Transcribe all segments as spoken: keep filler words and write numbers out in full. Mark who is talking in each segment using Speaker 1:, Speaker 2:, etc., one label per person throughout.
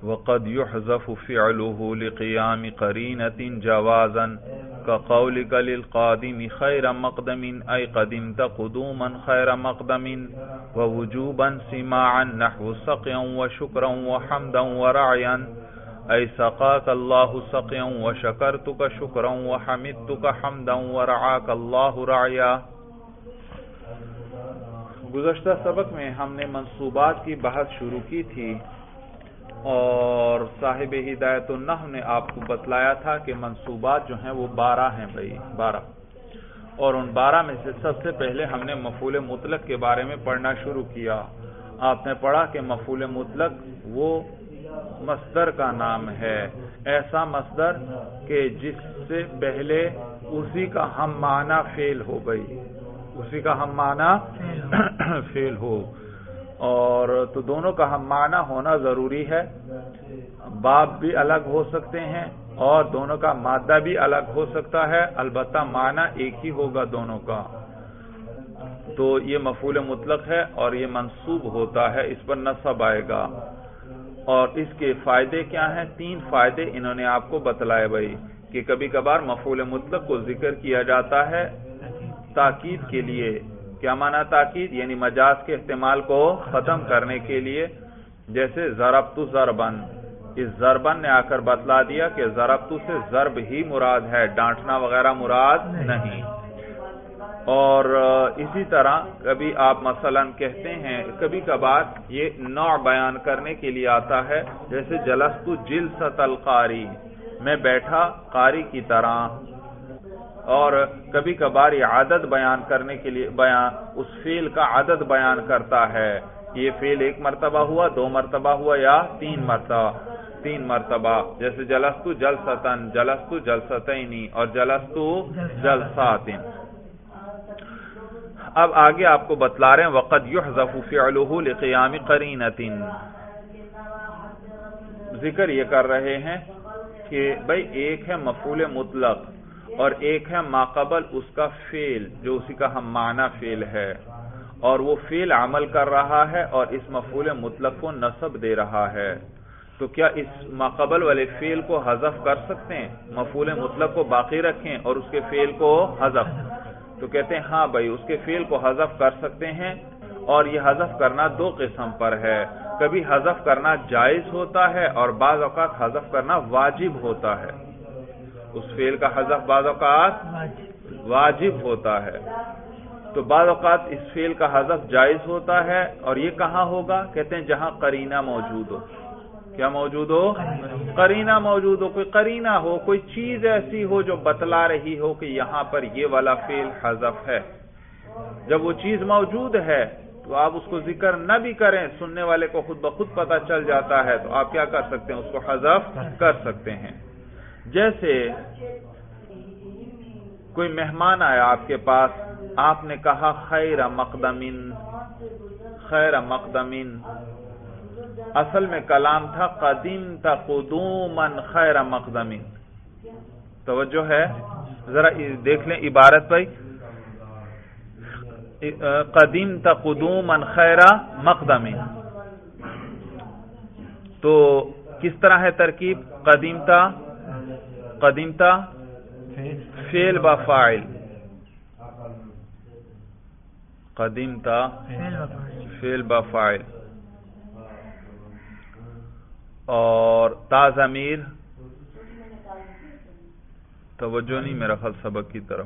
Speaker 1: وقد يحذف فعله لقيام قرينة جوازا كقولك للقادم خير مقدم أي قدمت قدوما خير مقدم ووجوبا سماعا نحو سقيا وشكرا وحمدا ورعيا أي سقاك الله سقيا وشكرتك شكرا وحمدتك حمدا ورعاك الله رعيا۔ گزشتہ سبق میں ہم نے منصوبات کی بحث شروع کی تھی اور صاحب ہدایت النحو نے آپ کو بتلایا تھا کہ منصوبات جو ہیں وہ بارہ ہیں بھائی بارہ، اور ان بارہ میں سے سب سے پہلے ہم نے مفعول مطلق کے بارے میں پڑھنا شروع کیا۔ آپ نے پڑھا کہ مفعول مطلق وہ مصدر کا نام ہے، ایسا مصدر کہ جس سے پہلے اسی کا ہم معنی فعل ہو گئی، اسی کا ہم معنی فعل ہو، اور تو دونوں کا ہم معنی ہونا ضروری ہے۔ باب بھی الگ ہو سکتے ہیں اور دونوں کا مادہ بھی الگ ہو سکتا ہے، البتہ معنی ایک ہی ہوگا دونوں کا۔ تو یہ مفعول مطلق ہے اور یہ منصوب ہوتا ہے، اس پر نصب آئے گا۔ اور اس کے فائدے کیا ہیں؟ تین فائدے انہوں نے آپ کو بتلائے بھائی، کہ کبھی کبھار مفعول مطلق کو ذکر کیا جاتا ہے تاکید کے لیے۔ کیا معنی تاکید؟ یعنی مجاز کے احتمال کو ختم کرنے کے لیے، جیسے ضربت ضربن، اس ضربن نے آ کر بتلا دیا کہ ضربت سے ضرب ہی مراد ہے، ڈانٹنا وغیرہ مراد نہیں۔ اور اسی طرح کبھی آپ مثلا کہتے ہیں، کبھی کبھار یہ نوع بیان کرنے کے لیے آتا ہے، جیسے جلست جلست القاری، میں بیٹھا قاری کی طرح۔ اور کبھی کبھار یہ عدد بیان کرنے کے لیے بیان اس فعل کا عدد بیان کرتا ہے، یہ فعل ایک مرتبہ ہوا، دو مرتبہ ہوا یا تین مرتبہ تین مرتبہ جیسے جلست جلستن، جلست جلستینی اور جلست جلساتن۔ اب آگے آپ کو بتلا رہے ہیں وقد يحذف فعله لقیام قرینۃ، ذکر یہ کر رہے ہیں کہ بھئی ایک ہے مفعول مطلق اور ایک ہے ماقبل اس کا فعل جو اسی کا ہم معنی فعل ہے، اور وہ فعل عمل کر رہا ہے اور اس مفعول مطلق کو نصب دے رہا ہے۔ تو کیا اس ماقبل والے فعل کو حذف کر سکتے ہیں؟ مفعول مطلق کو باقی رکھیں اور اس کے فعل کو حذف؟ تو کہتے ہیں ہاں بھائی، اس کے فعل کو حذف کر سکتے ہیں، اور یہ حذف کرنا دو قسم پر ہے۔ کبھی حذف کرنا جائز ہوتا ہے اور بعض اوقات حذف کرنا واجب ہوتا ہے۔ اس فعل کا حذف بعض اوقات واجب ہوتا ہے، تو بعض اوقات اس فعل کا حذف جائز ہوتا ہے، اور یہ کہاں ہوگا؟ کہتے ہیں جہاں قرینہ موجود ہو۔ کیا موجود ہو؟ قرینہ موجود ہو، کوئی قرینہ ہو، کوئی چیز ایسی ہو جو بتلا رہی ہو کہ یہاں پر یہ والا فعل حذف ہے۔ جب وہ چیز موجود ہے تو آپ اس کو ذکر نہ بھی کریں، سننے والے کو خود بخود پتہ چل جاتا ہے، تو آپ کیا کر سکتے ہیں؟ اس کو حذف کر سکتے ہیں۔ جیسے کوئی مہمان آیا آپ کے پاس، آپ نے کہا خیر مقدمن، خیر مقدمن، اصل میں کلام تھا قدمت قدوما خیر مقدمن۔ توجہ ہے؟ ذرا دیکھ لیں عبارت بھائی، قدمت قدوما خیر مقدمن، تو کس طرح ہے ترکیب؟ قدمت قدمت فعل با فاعل، قدمت فعل با فاعل، اور تا ضمیر، توجہ نہیں میرا خیال سبق کی طرف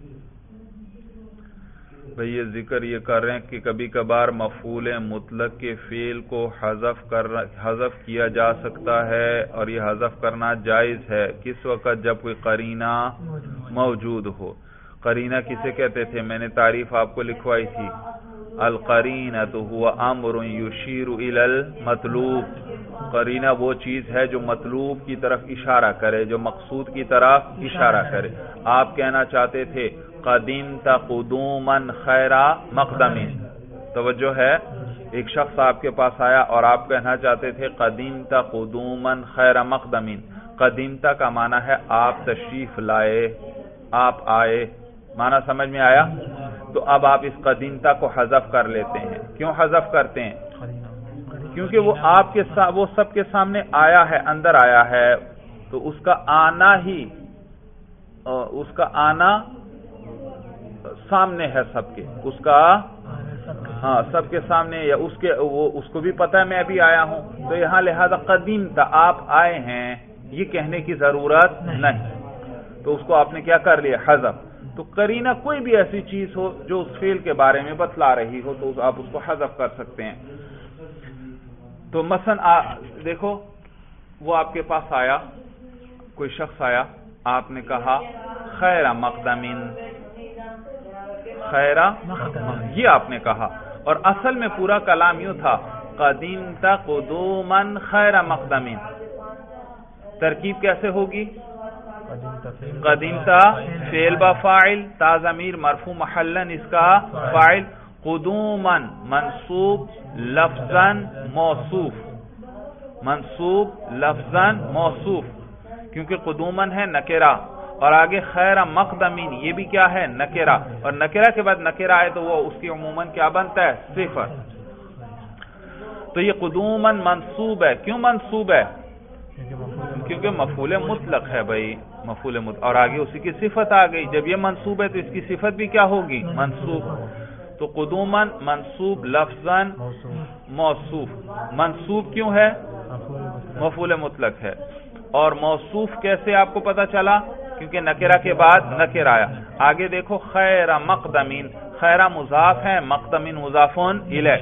Speaker 1: بھئی، یہ ذکر یہ کر رہے ہیں کہ کبھی کبھار مفعول مطلق کے فعل کو حذف کر حذف کیا جا سکتا ہے، اور یہ حذف کرنا جائز ہے کس وقت؟ جب کوئی قرینہ موجود ہو۔ قرینہ کسے کہتے تھے؟ میں نے تعریف آپ کو لکھوائی تھی، القرینۃ هو امر یشیر الی المطلوب، قرینہ وہ چیز ہے جو مطلوب کی طرف اشارہ کرے، جو مقصود کی طرف اشارہ کرے۔ آپ کہنا چاہتے تھے قدمت قدوما خیر مقدمن، توجہ ہے؟ ایک شخص آپ کے پاس آیا اور آپ کہنا چاہتے تھے قدمت قدوما خیر مقدمن۔ قدمت کا معنی ہے آپ تشریف لائے، آپ آئے، معنی سمجھ میں آیا؟ تو اب آپ اس قدمت کو حذف کر لیتے ہیں۔ کیوں حذف کرتے ہیں؟ کیونکہ وہ آپ کے ساتھ وہ سب کے سامنے آیا ہے، اندر آیا ہے، تو اس کا آنا ہی اس کا آنا سامنے ہے سب کے، اس کا ہاں سب کے سامنے، یا اس کے وہ اس کو بھی پتا ہے میں ابھی آیا ہوں، تو یہاں لہذا قدیم تھا آپ آئے ہیں یہ کہنے کی ضرورت نہیں، تو اس کو آپ نے کیا کر لیا؟ حذف۔ تو قرینہ کوئی بھی ایسی چیز ہو جو اس فعل کے بارے میں بتلا رہی ہو تو آپ اس کو حذف کر سکتے ہیں۔ تو مثلا دیکھو وہ آپ کے پاس آیا، کوئی شخص آیا، آپ نے کہا خیر مقدمین، خیر یہ آپ نے کہا، اور اصل میں پورا کلام یوں تھا قدیمت قدوما خیر مقدمین۔ ترکیب کیسے ہوگی؟ قدیمتا فعل با فاعل، تا ضمیر مرفوع محلن اس کا فاعل، قدوما منصوب لفظا موصوف، منصوب لفظا موصوف کیونکہ قدومن ہے نکرہ، اور آگے خیر مقدمین یہ بھی کیا ہے؟ نکرہ، اور نکرہ کے بعد نکرہ آئے تو وہ اس کی عموماً کیا بنتا ہے؟ صفت۔ تو یہ قدومن منصوب ہے، کیوں منصوب ہے؟ کیونکہ مفعول مطلق ہے بھائی، مفعول مطلق، اور آگے اسی کی صفت آ گئی، جب یہ منصوب ہے تو اس کی صفت بھی کیا ہوگی؟ منصوب۔ تو قدومن منصوب لفظاً موصوف، منصوب کیوں ہے؟ مفعول مطلق ہے، اور موصوف کیسے آپ کو پتا چلا؟ کیونکہ نکرہ کے بعد نکر آیا۔ آگے دیکھو خیر مقدمین، خیر مضاف ہے، مقدمین مضاف الیہ،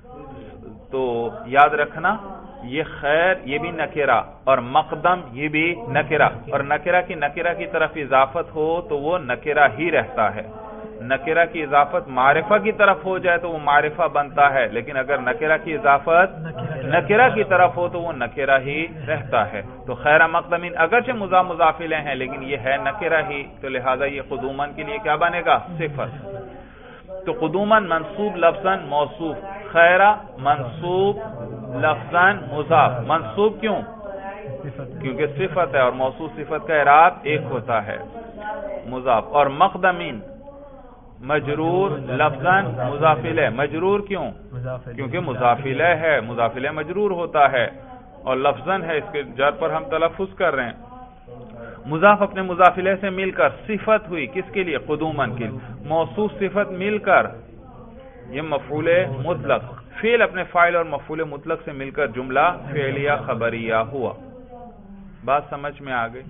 Speaker 1: تو یاد رکھنا یہ خیر یہ بھی نکرہ اور مقدم یہ بھی نکرہ، اور نکرہ کی نکرہ کی طرف اضافت ہو تو وہ نکرہ ہی رہتا ہے، نکرہ کی اضافت معرفہ کی طرف ہو جائے تو وہ معرفہ بنتا ہے، لیکن اگر نکرہ کی اضافت نکرہ کی طرف ہو تو وہ نکرہ ہی رہتا ہے۔ تو خیر مقدمین اگرچہ مضاف مضاف الیہ ہیں لیکن یہ ہے نکرہ ہی، تو لہذا یہ قدومن کے لیے کیا بنے گا؟ صفت۔ تو قدومن منصوب لفظاً موصوف، خیر منصوب لفظاً مضاف، منصوب کیوں؟ کیونکہ صفت ہے اور موصوف صفت کا اعراب ایک ہوتا ہے، مضاف، اور مقدمین مجرور لفظاً مضاف الیہ، مجرور کیوں؟ کیونکہ مضاف الیہ ہے، مضاف الیہ مجرور ہوتا ہے، اور لفظاً ہے، اس کے جر پر ہم تلفظ کر رہے ہیں۔ مضاف اپنے مضاف الیہ سے مل کر صفت ہوئی، کس کے لیے؟ قدومن کے لیے۔ موصوف صفت مل کر یہ مفعول مطلق، فعل اپنے فاعل اور مفعول مطلق سے مل کر جملہ فعلیہ خبریہ ہوا۔ بات سمجھ میں آ گئی؟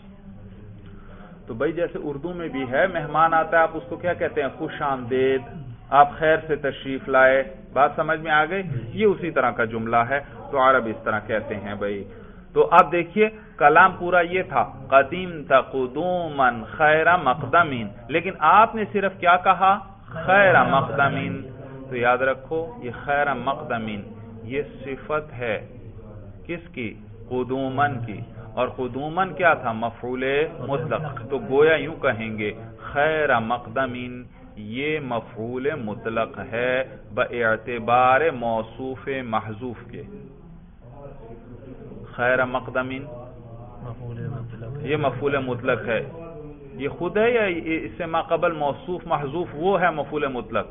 Speaker 1: تو بھائی جیسے اردو میں بھی ہے، مہمان آتا ہے آپ اس کو کیا کہتے ہیں؟ خوش آمدید، آپ خیر سے تشریف لائے۔ بات سمجھ میں آ گئی؟ یہ اسی طرح کا جملہ ہے، تو عرب اس طرح کہتے ہیں بھائی۔ تو آپ دیکھیے کلام پورا یہ تھا قدیم تقدومن خیر مقدمین، لیکن آپ نے صرف کیا کہا؟ خیر مقدمین۔ تو یاد رکھو یہ خیر مقدمین یہ صفت ہے کس کی؟ قدومن کی، اور قدومن کیا تھا؟ مفعول مطلق، تو گویا یوں کہیں گے خیر مقدمین یہ مفعول مطلق ہے باعتبار موصوف محذوف کے۔ خیر مقدمین یہ مفعول مطلق ہے، یہ خود ہے یا اس سے ما قبل موصوف محذوف وہ ہے مفعول مطلق؟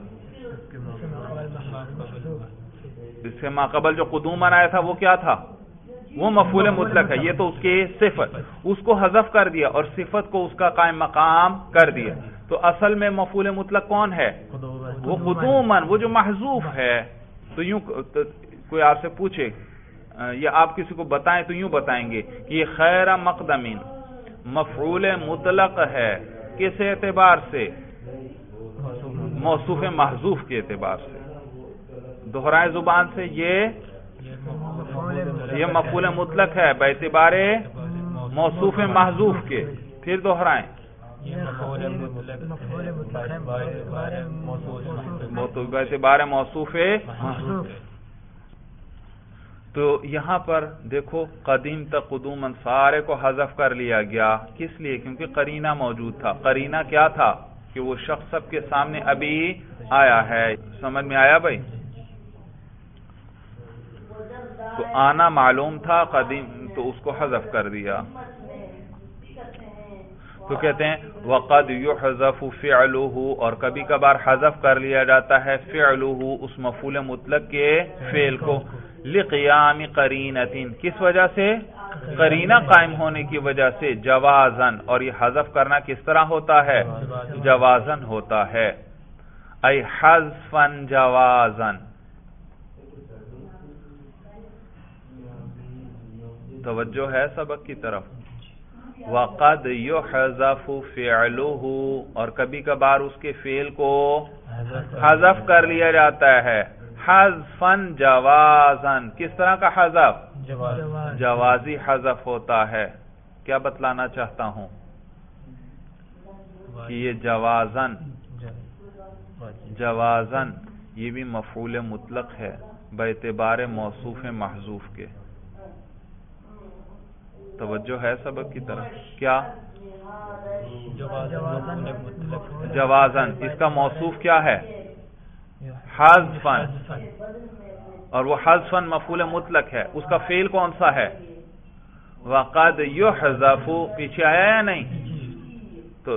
Speaker 1: اس سے ما قبل جو قدومن آیا تھا وہ کیا تھا؟ وہ مفعول مطلق ہے، یہ تو اس کی صفت، اس کو حذف کر دیا اور صفت کو اس کا قائم مقام کر دیا، تو اصل میں مفعول مطلق کون ہے؟ وہ قدومن، وہ جو محذوف ہے۔ تو یوں کوئی آپ سے پوچھے یا آپ کسی کو بتائیں تو یوں بتائیں گے کہ یہ خیر مقدمین مفعول مطلق ہے، کس اعتبار سے؟ موصوف محذوف کے اعتبار سے۔ دہرائے زبان سے، یہ یہ مفعول مطلق ہے باعتبار موصوف محذوف کے، پھر دہرائیں باعتبار موصوف محذوف۔ تو یہاں پر دیکھو قدیم تقدومن سارے کو حذف کر لیا گیا، کس لیے؟ کیونکہ قرینہ موجود تھا۔ قرینہ کیا تھا؟ کہ وہ شخص سب کے سامنے ابھی آیا ہے۔ سمجھ میں آیا بھائی؟ تو آنا معلوم تھا قدیم، تو اس کو حذف کر دیا۔ تو کہتے ہیں وَقَدْ يُحْذَفُ فِعْلُهُ، اور کبھی کبھار حذف کر لیا جاتا ہے فعلہ، اس مفعول مطلق کے فعل کو، لقیام قرینۃ، کس وجہ سے؟ قرینہ قائم ہونے کی وجہ سے، جوازن، اور یہ حذف کرنا کس طرح ہوتا ہے؟ جوازن ہوتا ہے، ای حذفا جوازن۔ توجہ ہے سبق کی طرف؟ وقد یحذف فعلہ، اور کبھی کبھار اس کے فعل کو حذف کر لیا جاتا ہے، حذفا جوازن، کس طرح کا حذف؟ جوازی حذف ہوتا ہے۔ کیا بتلانا چاہتا ہوں کہ یہ جوازن جوازن یہ بھی مفعول مطلق ہے باعتبار موصوف محذوف کے۔ توجہ ہے سبق کی طرف؟ کیا جوازن، اس کا موصوف کیا ہے؟ حذفن، اور وہ حذفن مفعول مطلق ہے، اس کا فعل کون سا ہے؟ وقد یحذف، پیچھے آیا یا نہیں؟ تو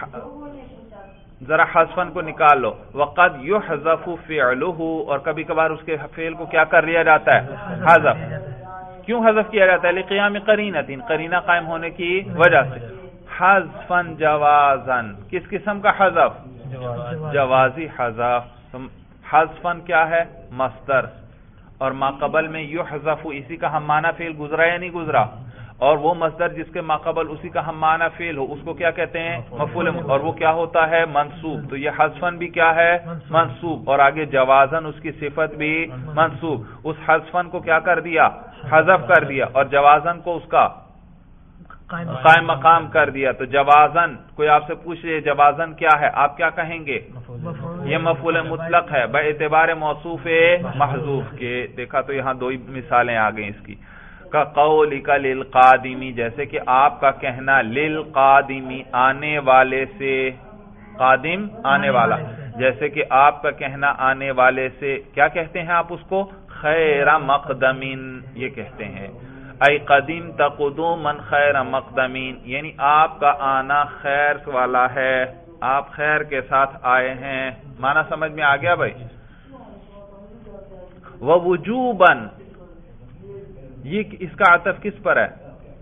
Speaker 1: ذرا حذفن کو نکال لو، وقد یحذف فعلہ، اور کبھی کبھار اس کے فعل کو کیا کر لیا جاتا ہے؟ حذف۔ کیوں حذف کیا جاتا ہے؟ لقیام قرینۃ، قرینہ قائم ہونے کی وجہ سے۔ حذفن جوازن، کس قسم کا حذف؟ جوازی حذف۔ حذفن کیا ہے؟ مصدر، اور ما قبل میں یحذف، اسی کا ہم معنی فعل گزرا یا نہیں گزرا؟ اور وہ مصدر جس کے ما قبل اسی کا ہم معنی فعل ہو، اس کو کیا کہتے ہیں؟ مفعول، اور وہ کیا ہوتا ہے؟ منصوب۔ تو یہ حذفن بھی کیا ہے؟ منصوب، اور آگے جوازن اس کی صفت بھی منصوب۔ اس حذفن کو کیا کر دیا؟ حذف کر دیا، اور جوازن کو اس کا قائم مقام کر دیا۔ تو جوازن، کوئی آپ سے پوچھ لے جوازن کیا ہے، آپ کیا کہیں گے؟ یہ مفعول مطلق ہے بے اعتبار موصوف محذوف کے۔ دیکھا تو یہاں دو ہی مثالیں آ گئیں اس کی۔ کا قولک للقادمی، جیسے کہ آپ کا کہنا للقادمی، آنے والے سے، قادم آنے والا، جیسے کہ آپ کا کہنا آنے والے سے، کیا کہتے ہیں آپ اس کو؟ خیر مقدمین، یہ کہتے ہیں، ای قدیم تقدوما خیر مقدمین، یعنی آپ کا آنا خیر والا ہے، آپ خیر کے ساتھ آئے ہیں۔ معنی سمجھ میں آ گیا بھائی؟ ووجوباً، یہ اس کا عطف کس پر ہے؟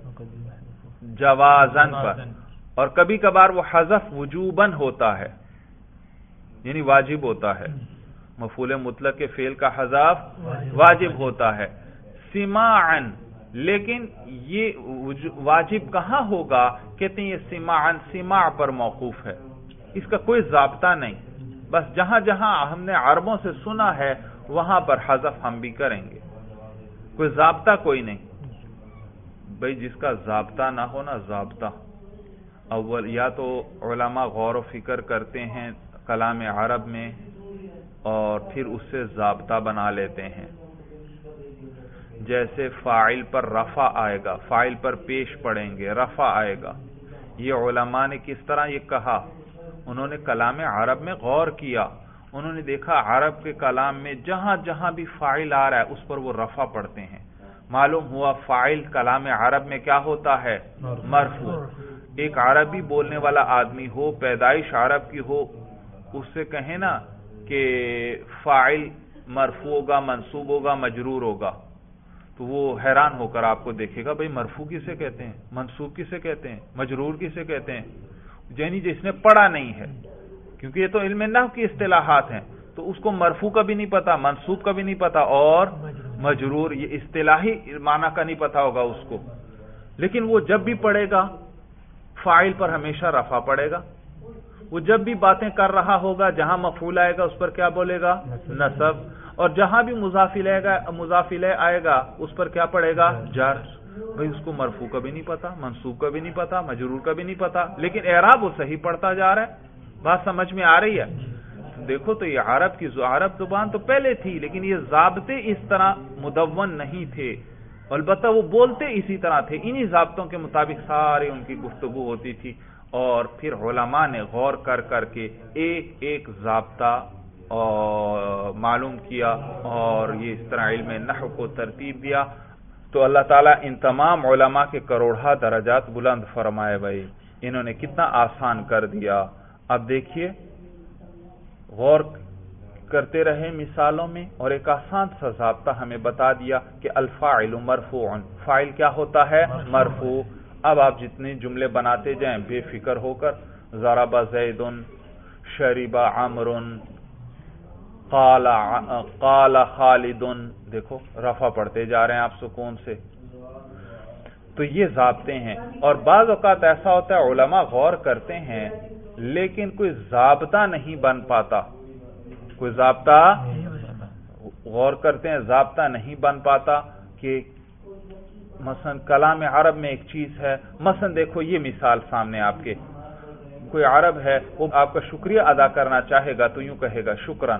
Speaker 1: جوازن پر، اور کبھی کبھار وہ حذف وجوباً ہوتا ہے، یعنی واجب ہوتا ہے، مفعول مطلق کے فعل کا حذف واجب ہوتا ہے۔ سماعن، لیکن یہ واجب کہاں ہوگا؟ کہتے ہیں یہ سماعن، سماع پر موقوف ہے، اس کا کوئی ضابطہ نہیں، بس جہاں جہاں ہم نے عربوں سے سنا ہے وہاں پر حذف ہم بھی کریں گے، کوئی ضابطہ کوئی نہیں۔ بھئی جس کا ضابطہ نہ ہونا، ضابطہ اول یا تو علماء غور و فکر کرتے ہیں کلام عرب میں اور پھر اس سے ضابطہ بنا لیتے ہیں، جیسے فاعل پر رفع آئے گا، فاعل پر پیش پڑیں گے، رفع آئے گا۔ یہ علماء نے کس طرح یہ کہا؟ انہوں نے کلام عرب میں غور کیا، انہوں نے دیکھا عرب کے کلام میں جہاں جہاں بھی فاعل آ رہا ہے اس پر وہ رفع پڑھتے ہیں۔ معلوم ہوا فاعل کلام عرب میں کیا ہوتا ہے؟ مرفوع۔ ایک عربی بولنے والا آدمی ہو، پیدائش عرب کی ہو، اس سے کہیں نا کہ فاعل مرفوع ہوگا، منصوب ہوگا، مجرور ہوگا، تو وہ حیران ہو کر آپ کو دیکھے گا، بھئی مرفوع کسے کہتے ہیں، منصوب کسے کہتے ہیں، مجرور کسے کہتے ہیں؟ یعنی جس نے پڑھا نہیں ہے، کیونکہ یہ تو علم نحو کی اصطلاحات ہیں، تو اس کو مرفوع کا بھی نہیں پتا، منصوب کا بھی نہیں پتا، اور مجرور، یہ اصطلاحی معنی کا نہیں پتا ہوگا اس کو، لیکن وہ جب بھی پڑھے گا فاعل پر ہمیشہ رفع پڑے گا۔ وہ جب بھی باتیں کر رہا ہوگا جہاں مفعول آئے گا اس پر کیا بولے گا؟ نصب، اور جہاں بھی مضاف الیہ گا مضاف الیہ آئے گا اس پر کیا پڑے گا؟ جر۔ بھئی اس کو مرفوع کا بھی نہیں پتا، منصوب کا بھی نہیں پتا، مجرور کا بھی نہیں پتا، لیکن اعراب وہ صحیح پڑھتا جا رہا ہے۔ بات سمجھ میں آ رہی ہے؟ دیکھو تو یہ عرب کی عرب زبان تو پہلے تھی، لیکن یہ ضابطے اس طرح مدون نہیں تھے، البتہ وہ بولتے اسی طرح تھے، انہی ضابطوں کے مطابق سارے ان کی گفتگو ہوتی تھی، اور پھر علماء نے غور کر کر کے ایک ایک ضابطہ معلوم کیا، اور یہ اس طرح علم نحو کو ترتیب دیا۔ تو اللہ تعالیٰ ان تمام علماء کے کروڑہ درجات بلند فرمائے بھائی، انہوں نے کتنا آسان کر دیا۔ اب دیکھیے غور کرتے رہے مثالوں میں، اور ایک آسان سا ضابطہ ہمیں بتا دیا کہ الفاعل مرفوع، فاعل کیا ہوتا ہے؟ مرفوع۔ اب آپ جتنے جملے بناتے جائیں بے فکر ہو کر، ضرب زید، شرب عمر، قال قال خالد، دیکھو رفع پڑھتے جا رہے ہیں آپ سکون سے۔ تو یہ ضابطے ہیں، اور بعض اوقات ایسا ہوتا ہے علماء غور کرتے ہیں لیکن کوئی ضابطہ نہیں بن پاتا، کوئی ضابطہ غور کرتے ہیں ضابطہ نہیں بن پاتا کہ مثلا کلام عرب میں ایک چیز ہے، مثلا دیکھو یہ مثال سامنے آپ کے، کوئی عرب ہے وہ آپ کا شکریہ ادا کرنا چاہے گا تو یوں کہے گا شکران،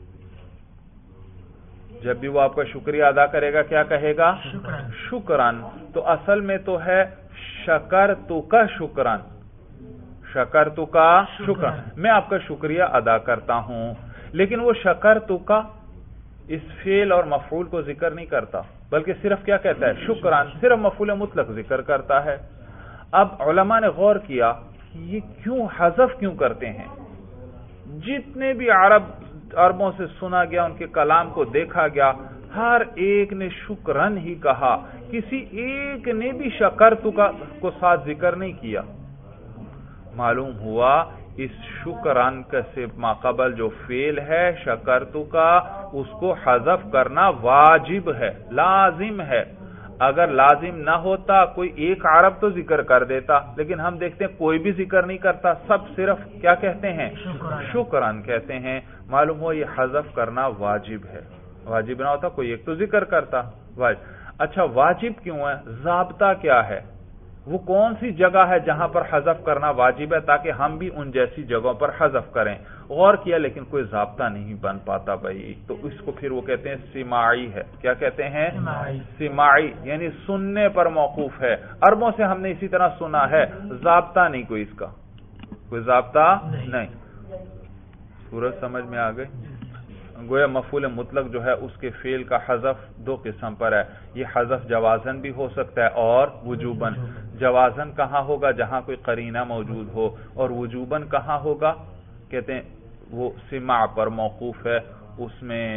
Speaker 1: جب بھی وہ آپ کا شکریہ ادا کرے گا کیا کہے گا؟ شکران۔ تو اصل میں تو ہے شکرتو کا شکران، شکرتو کا شکران، میں آپ کا شکریہ ادا کرتا ہوں، لیکن وہ شکرتو کا اس فعل اور مفعول کو ذکر نہیں کرتا، بلکہ صرف کیا کہتا ہے؟ شکران، صرف مفعول مطلق ذکر کرتا ہے۔ اب علماء نے غور کیا یہ کیوں حذف کیوں کرتے ہیں؟ جتنے بھی عرب عربوں سے سنا گیا، ان کے کلام کو دیکھا گیا، ہر ایک نے شکرن ہی کہا، کسی ایک نے بھی شکرتو کا کو ساتھ ذکر نہیں کیا۔ معلوم ہوا اس شکران کا سے ماقبل جو فعل ہے شکرتو کا، اس کو حذف کرنا واجب ہے، لازم ہے۔ اگر لازم نہ ہوتا کوئی ایک عرب تو ذکر کر دیتا، لیکن ہم دیکھتے ہیں کوئی بھی ذکر نہیں کرتا، سب صرف کیا کہتے ہیں؟ شکران کہتے ہیں۔ معلوم ہو یہ حذف کرنا واجب ہے، واجب نہ ہوتا کوئی ایک تو ذکر کرتا، واجب۔ اچھا واجب کیوں ہے؟ ضابطہ کیا ہے؟ وہ کون سی جگہ ہے جہاں پر حذف کرنا واجب ہے تاکہ ہم بھی ان جیسی جگہوں پر حذف کریں؟ غور کیا لیکن کوئی ضابطہ نہیں بن پاتا بھائی، تو اس کو پھر وہ کہتے ہیں سماعی ہے۔ کیا کہتے ہیں؟ سماعی، یعنی سننے پر موقوف ہے، عربوں سے ہم نے اسی طرح سنا ہے، ضابطہ نہیں کوئی، اس کا کوئی ضابطہ نہیں۔ سورج سمجھ میں آ گئی؟ گویا مفعول مطلق جو ہے اس کے فعل کا حذف دو قسم پر ہے، یہ حذف جوازن بھی ہو سکتا ہے اور وجوبن۔ جوازن کہاں ہوگا؟ جہاں کوئی قرینہ موجود ہو، اور وجوبن کہاں ہوگا؟ کہتے ہیں وہ سماع پر موقوف ہے، اس میں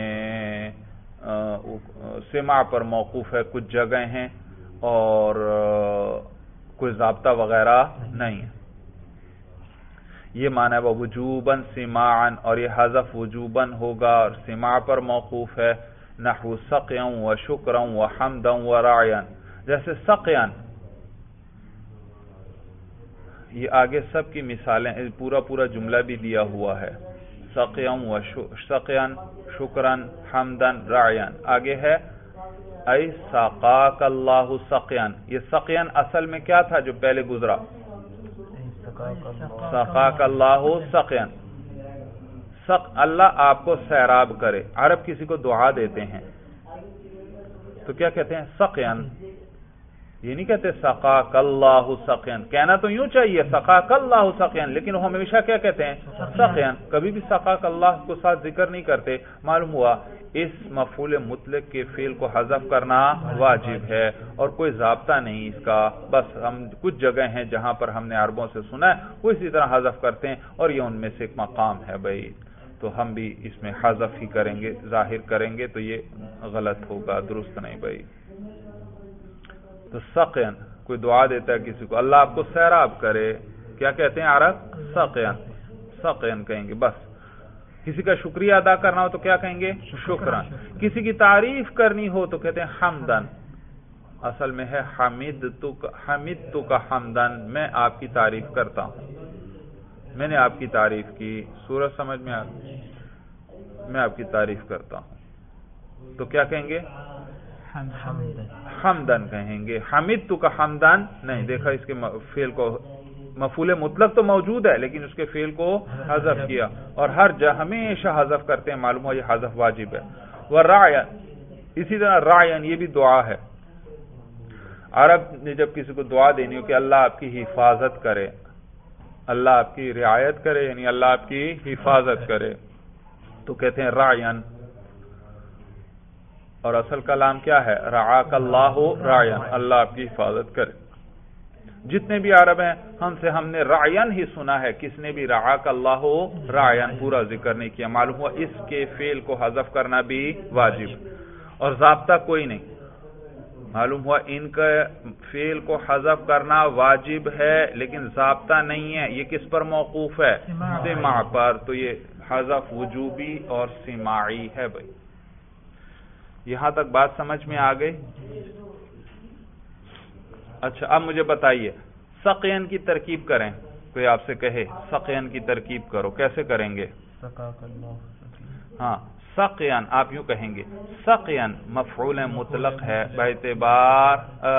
Speaker 1: سماع پر موقوف ہے، کچھ جگہ ہیں اور کوئی ضابطہ وغیرہ نہیں ہے۔ یہ معنی ہے وہ وجوباً سماعاً، اور یہ حذف وجوباً ہوگا اور سماع پر موقوف ہے۔ نحو سقیاً و شکراً و حمداً و راعیاً، جیسے سقیاً، یہ آگے سب کی مثالیں، پورا پورا جملہ بھی دیا ہوا ہے، سقیاً و سقیاً شکراً حمداً راعیاً۔ آگے ہے ای سقاک اللہ سقیاً، یہ سقیاً اصل میں کیا تھا جو پہلے گزرا؟ سقاک اللہ سقیاً، سق اللہ آپ کو سیراب کرے۔ عرب کسی کو دعا دیتے ہیں تو کیا کہتے ہیں؟ سقیاً، یہ نہیں کہتے سقاک اللہ سقیاً، کہنا تو یوں چاہیے سقاک اللہ سقیاً، لیکن وہ ہمیشہ کیا کہتے ہیں؟ سقیاً، کبھی بھی سقاک اللہ کو ساتھ ذکر نہیں کرتے۔ معلوم ہوا اس مفعول مطلق کے فعل کو حذف کرنا واجب ہے اور کوئی ضابطہ نہیں اس کا، بس ہم کچھ جگہ ہیں جہاں پر ہم نے عربوں سے سنا ہے وہ اسی طرح حذف کرتے ہیں، اور یہ ان میں سے ایک مقام ہے بھائی، تو ہم بھی اس میں حذف ہی کریں گے، ظاہر کریں گے تو یہ غلط ہوگا، درست نہیں بھائی۔ تو سقیاً، کوئی دعا دیتا ہے کسی کو، اللہ آپ کو سیراب کرے، کیا کہتے ہیں عرب؟ سقیاً، سقیاً کہیں گے بس۔ کسی کا شکریہ ادا کرنا ہو تو کیا کہیں گے؟ شکران۔ کسی کی تعریف کرنی ہو تو کہتے ہیں حمدن، اصل میں ہے حمدتو کا حمدن، میں آپ کی تعریف کرتا ہوں، میں نے آپ کی تعریف کی۔ سورج سمجھ میں آ میں آپ کی تعریف کرتا ہوں تو کیا کہیں گے؟ حمدن کہیں گے، حمدتو کا حمدن نہیں۔ دیکھا اس کے فعل کو، مفعول مطلق تو موجود ہے لیکن اس کے فعل کو حذف کیا، اور ہر جگہ ہمیشہ حذف کرتے ہیں، معلوم ہو یہ حذف واجب ہے۔ وراعین، اسی طرح راعین یہ بھی دعا ہے۔ عرب نے جب کسی کو دعا دینی ہو کہ اللہ آپ کی حفاظت کرے، اللہ آپ کی رعایت کرے، یعنی اللہ آپ کی حفاظت کرے، تو کہتے ہیں راعین، اور اصل کلام کیا ہے؟ رعاک اللہ راعین، اللہ آپ کی حفاظت کرے۔ جتنے بھی عرب ہیں ہم سے ہم نے رعین ہی سنا ہے، کس نے بھی رعاک اللہ رعین پورا ذکر نہیں کیا. معلوم ہوا اس کے فعل کو حذف کرنا بھی واجب، اور ضابطہ کوئی نہیں. معلوم ہوا ان کا فعل کو حذف کرنا واجب ہے لیکن ضابطہ نہیں ہے. یہ کس پر موقوف ہے؟ سماع پر. تو یہ حذف وجوبی اور سماعی ہے بھائی. یہاں تک بات سمجھ میں آ گئی؟ اچھا اب مجھے بتائیے سقین کی ترکیب کریں. کوئی آپ سے کہے سقین کی ترکیب کرو، کیسے کریں گے؟ ہاں سقین آپ یوں کہیں گے، سقین مفعول مطلق ہے باعتبار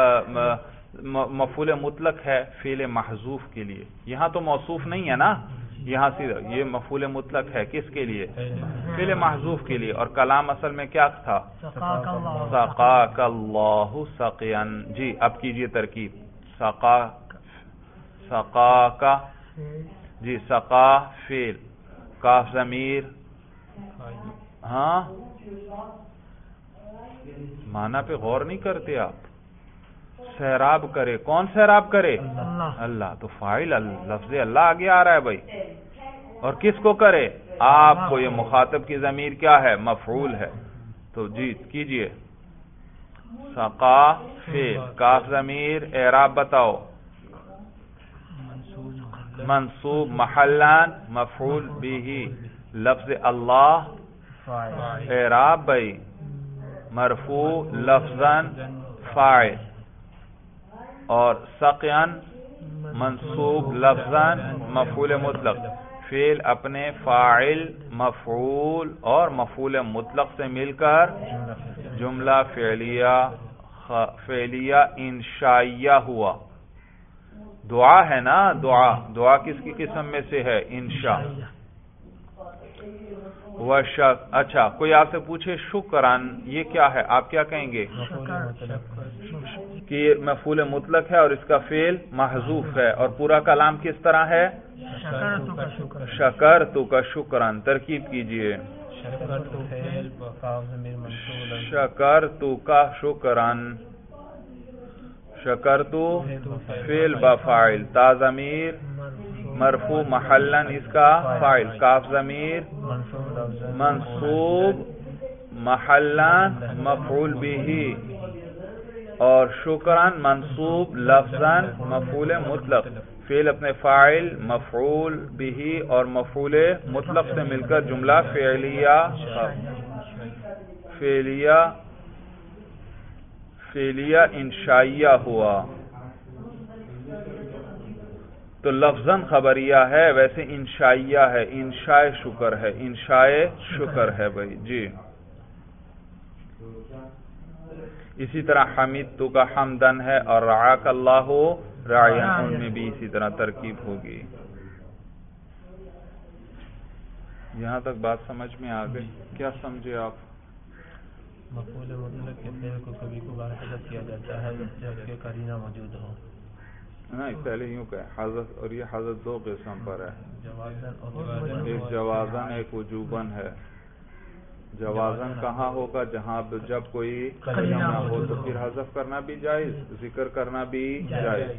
Speaker 1: مفعول مطلق ہے فعل محذوف کے لیے. یہاں تو موصوف نہیں ہے نا، یہاں سے یہ مفعول مطلق ہے کس کے لیے؟ فعل محذوف کے لیے. اور کلام اصل میں کیا تھا؟ سقاک اللہ سقین. جی اب کیجئے ترکیب. سقا سقاک جی سقا فعل، کاف ضمیر. ہاں معنی پہ غور نہیں کرتے آپ. سیراب کرے، کون سیراب کرے؟ اللہ. تو فاعل لفظ اللہ آگے آ رہا ہے بھائی. اور کس کو کرے؟ آپ کو. یہ مخاطب کی ضمیر کیا ہے؟ مفعول ہے. تو جی کیجئے سقا فعل، کاف ضمیر، اعراب بتاؤ. منصوب محلان مفعول بھی، لفظ اللہ اعراب بھائی مرفوع لفظاً فاعل، اور سقیان منصوب لفظاً مفعول مطلق. فعل اپنے فاعل مفعول اور مفعول مطلق سے مل کر جملہ فعلیہ فعلیہ انشائیہ ہوا. دعا ہے نا، دعا دعا کس کی قسم میں سے ہے؟ انشاء. وشک. اچھا کوئی آپ سے پوچھے شکران یہ کیا ہے، آپ کیا کہیں گے؟ کہ یہ مفعول مطلق ہے اور اس کا فعل محذوف ہے. اور پورا کلام کس طرح ہے؟ شکر تو کا شکران. ترکیب کیجئے. شکر تو کا شکران. شکر تو فعل بفاعل، تا ضمیر مرفوع محلن اس کا فاعل، کاف ضمیر منصوب محلن مفعول بھی، اور شکران منصوب لفظاً مفعول مطلق. فعل اپنے فاعل مفعول بھی اور مفعول مطلق سے مل کر جملہ فعلیہ فعلیہ فعلیہ انشائیہ ہوا. تو لفظاً خبریہ ہے، ویسے انشائیہ ہے. انشاء شکر ہے، انشاء شکر ہے بھائی. جی اسی طرح حمید تو کا حمدن ہے، اور رعاک اللہ رعین، ان میں بھی اسی طرح ترکیب ہوگی. یہاں تک بات سمجھ میں آ گئی؟ کیا سمجھے آپ؟
Speaker 2: مفعول مطلق کے فعل کو کبھی کبھار حذف کیا جاتا ہے جبکہ قرینہ موجود ہو.
Speaker 1: نہیں پہلے یوں کہ حذف، اور یہ حذف دو قسم پر ہے، ایک جوازن ایک وجوبن ہے. جوازن کہاں ہوگا؟ جہاں جب کوئی قرینہ ہو تو پھر حذف کرنا بھی جائز، ذکر کرنا بھی جائز.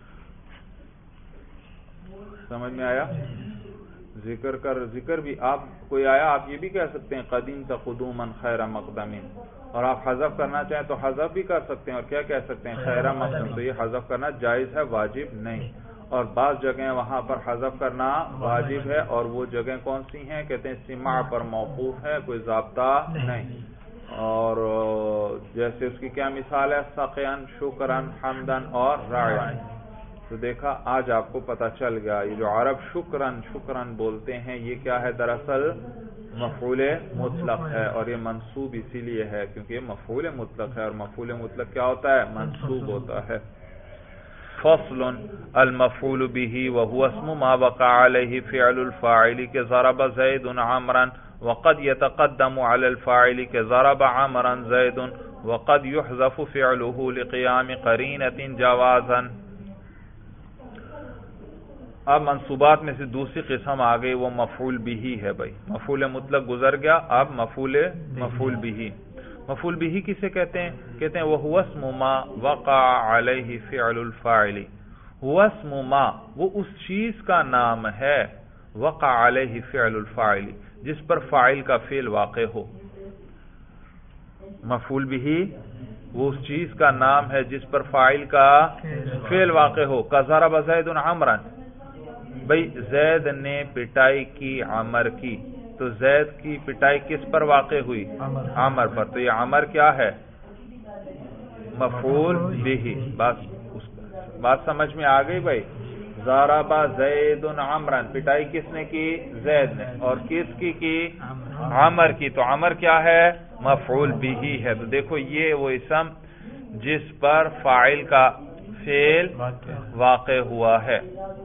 Speaker 1: سمجھ میں آیا؟ ذکر کر ذکر بھی آپ کوئی آیا آپ یہ بھی کہہ سکتے ہیں قدیم تقدومن خیر مقدمین، اور آپ حذف کرنا چاہیں تو حذف بھی کر سکتے ہیں. اور کیا کہہ سکتے ہیں؟ خیر مقدم. تو یہ حذف کرنا جائز ہے، واجب نہیں. اور بعض جگہیں وہاں پر حذف کرنا واجب ہے، اور وہ جگہیں کون سی ہیں؟ کہتے ہیں سماع پر موقوف ہے، کوئی ضابطہ نہیں. اور جیسے اس کی کیا مثال ہے؟ سقیان، شکران، حمدن اور رعین. تو دیکھا آج آپ کو پتہ چل گیا یہ جو عرب شکران شکران بولتے ہیں یہ کیا ہے؟ دراصل مفعول مطلق ہے، اور یہ منصوب اسی لیے ہے کیونکہ یہ مفعول مطلق ہے، اور مفعول مطلق کیا ہوتا ہے؟ منصوب ہوتا ہے. فصل المفعول به وهو اسم ما وقع عليه فعل الفاعل كضرب زيد عمرا وقد يتقدم على الفاعل كضرب عمرا زيد وقد يحذف فعله لقيام قرينة جوازا. اب منصوبات میں سے دوسری قسم آ گئی، وہ مفعول به ہے بھائی. مفعول مطلق گزر گیا، اب مفعول مفعول به. مفعول به کسے کہتے ہیں؟ کہتے ہیں وہ اسم ما وقع علیہ فعل الفاعل، هو اسم ما، وہ اس چیز کا نام ہے، وقع علیہ فعل الفاعل، جس پر فاعل کا فعل واقع ہو. مفعول بھی وہ اس چیز کا نام ہے جس پر فاعل کا فعل واقع ہو. کضرب زید عمرا، بھئی زید نے پٹائی کی عمر کی، تو زید کی پٹائی کس پر واقع ہوئی؟ عمر پر. تو یہ عمر کیا ہے؟ مفعول بھی. بس بات سمجھ میں آ گئی بھائی. ضرب زید عمرا، پٹائی کس نے کی؟ زید نے. اور کس کی کی؟ عمر کی. تو عمر کیا ہے؟ مفعول بھی ہے. تو دیکھو یہ وہ اسم جس پر فاعل کا فعل واقع ہوا ہے.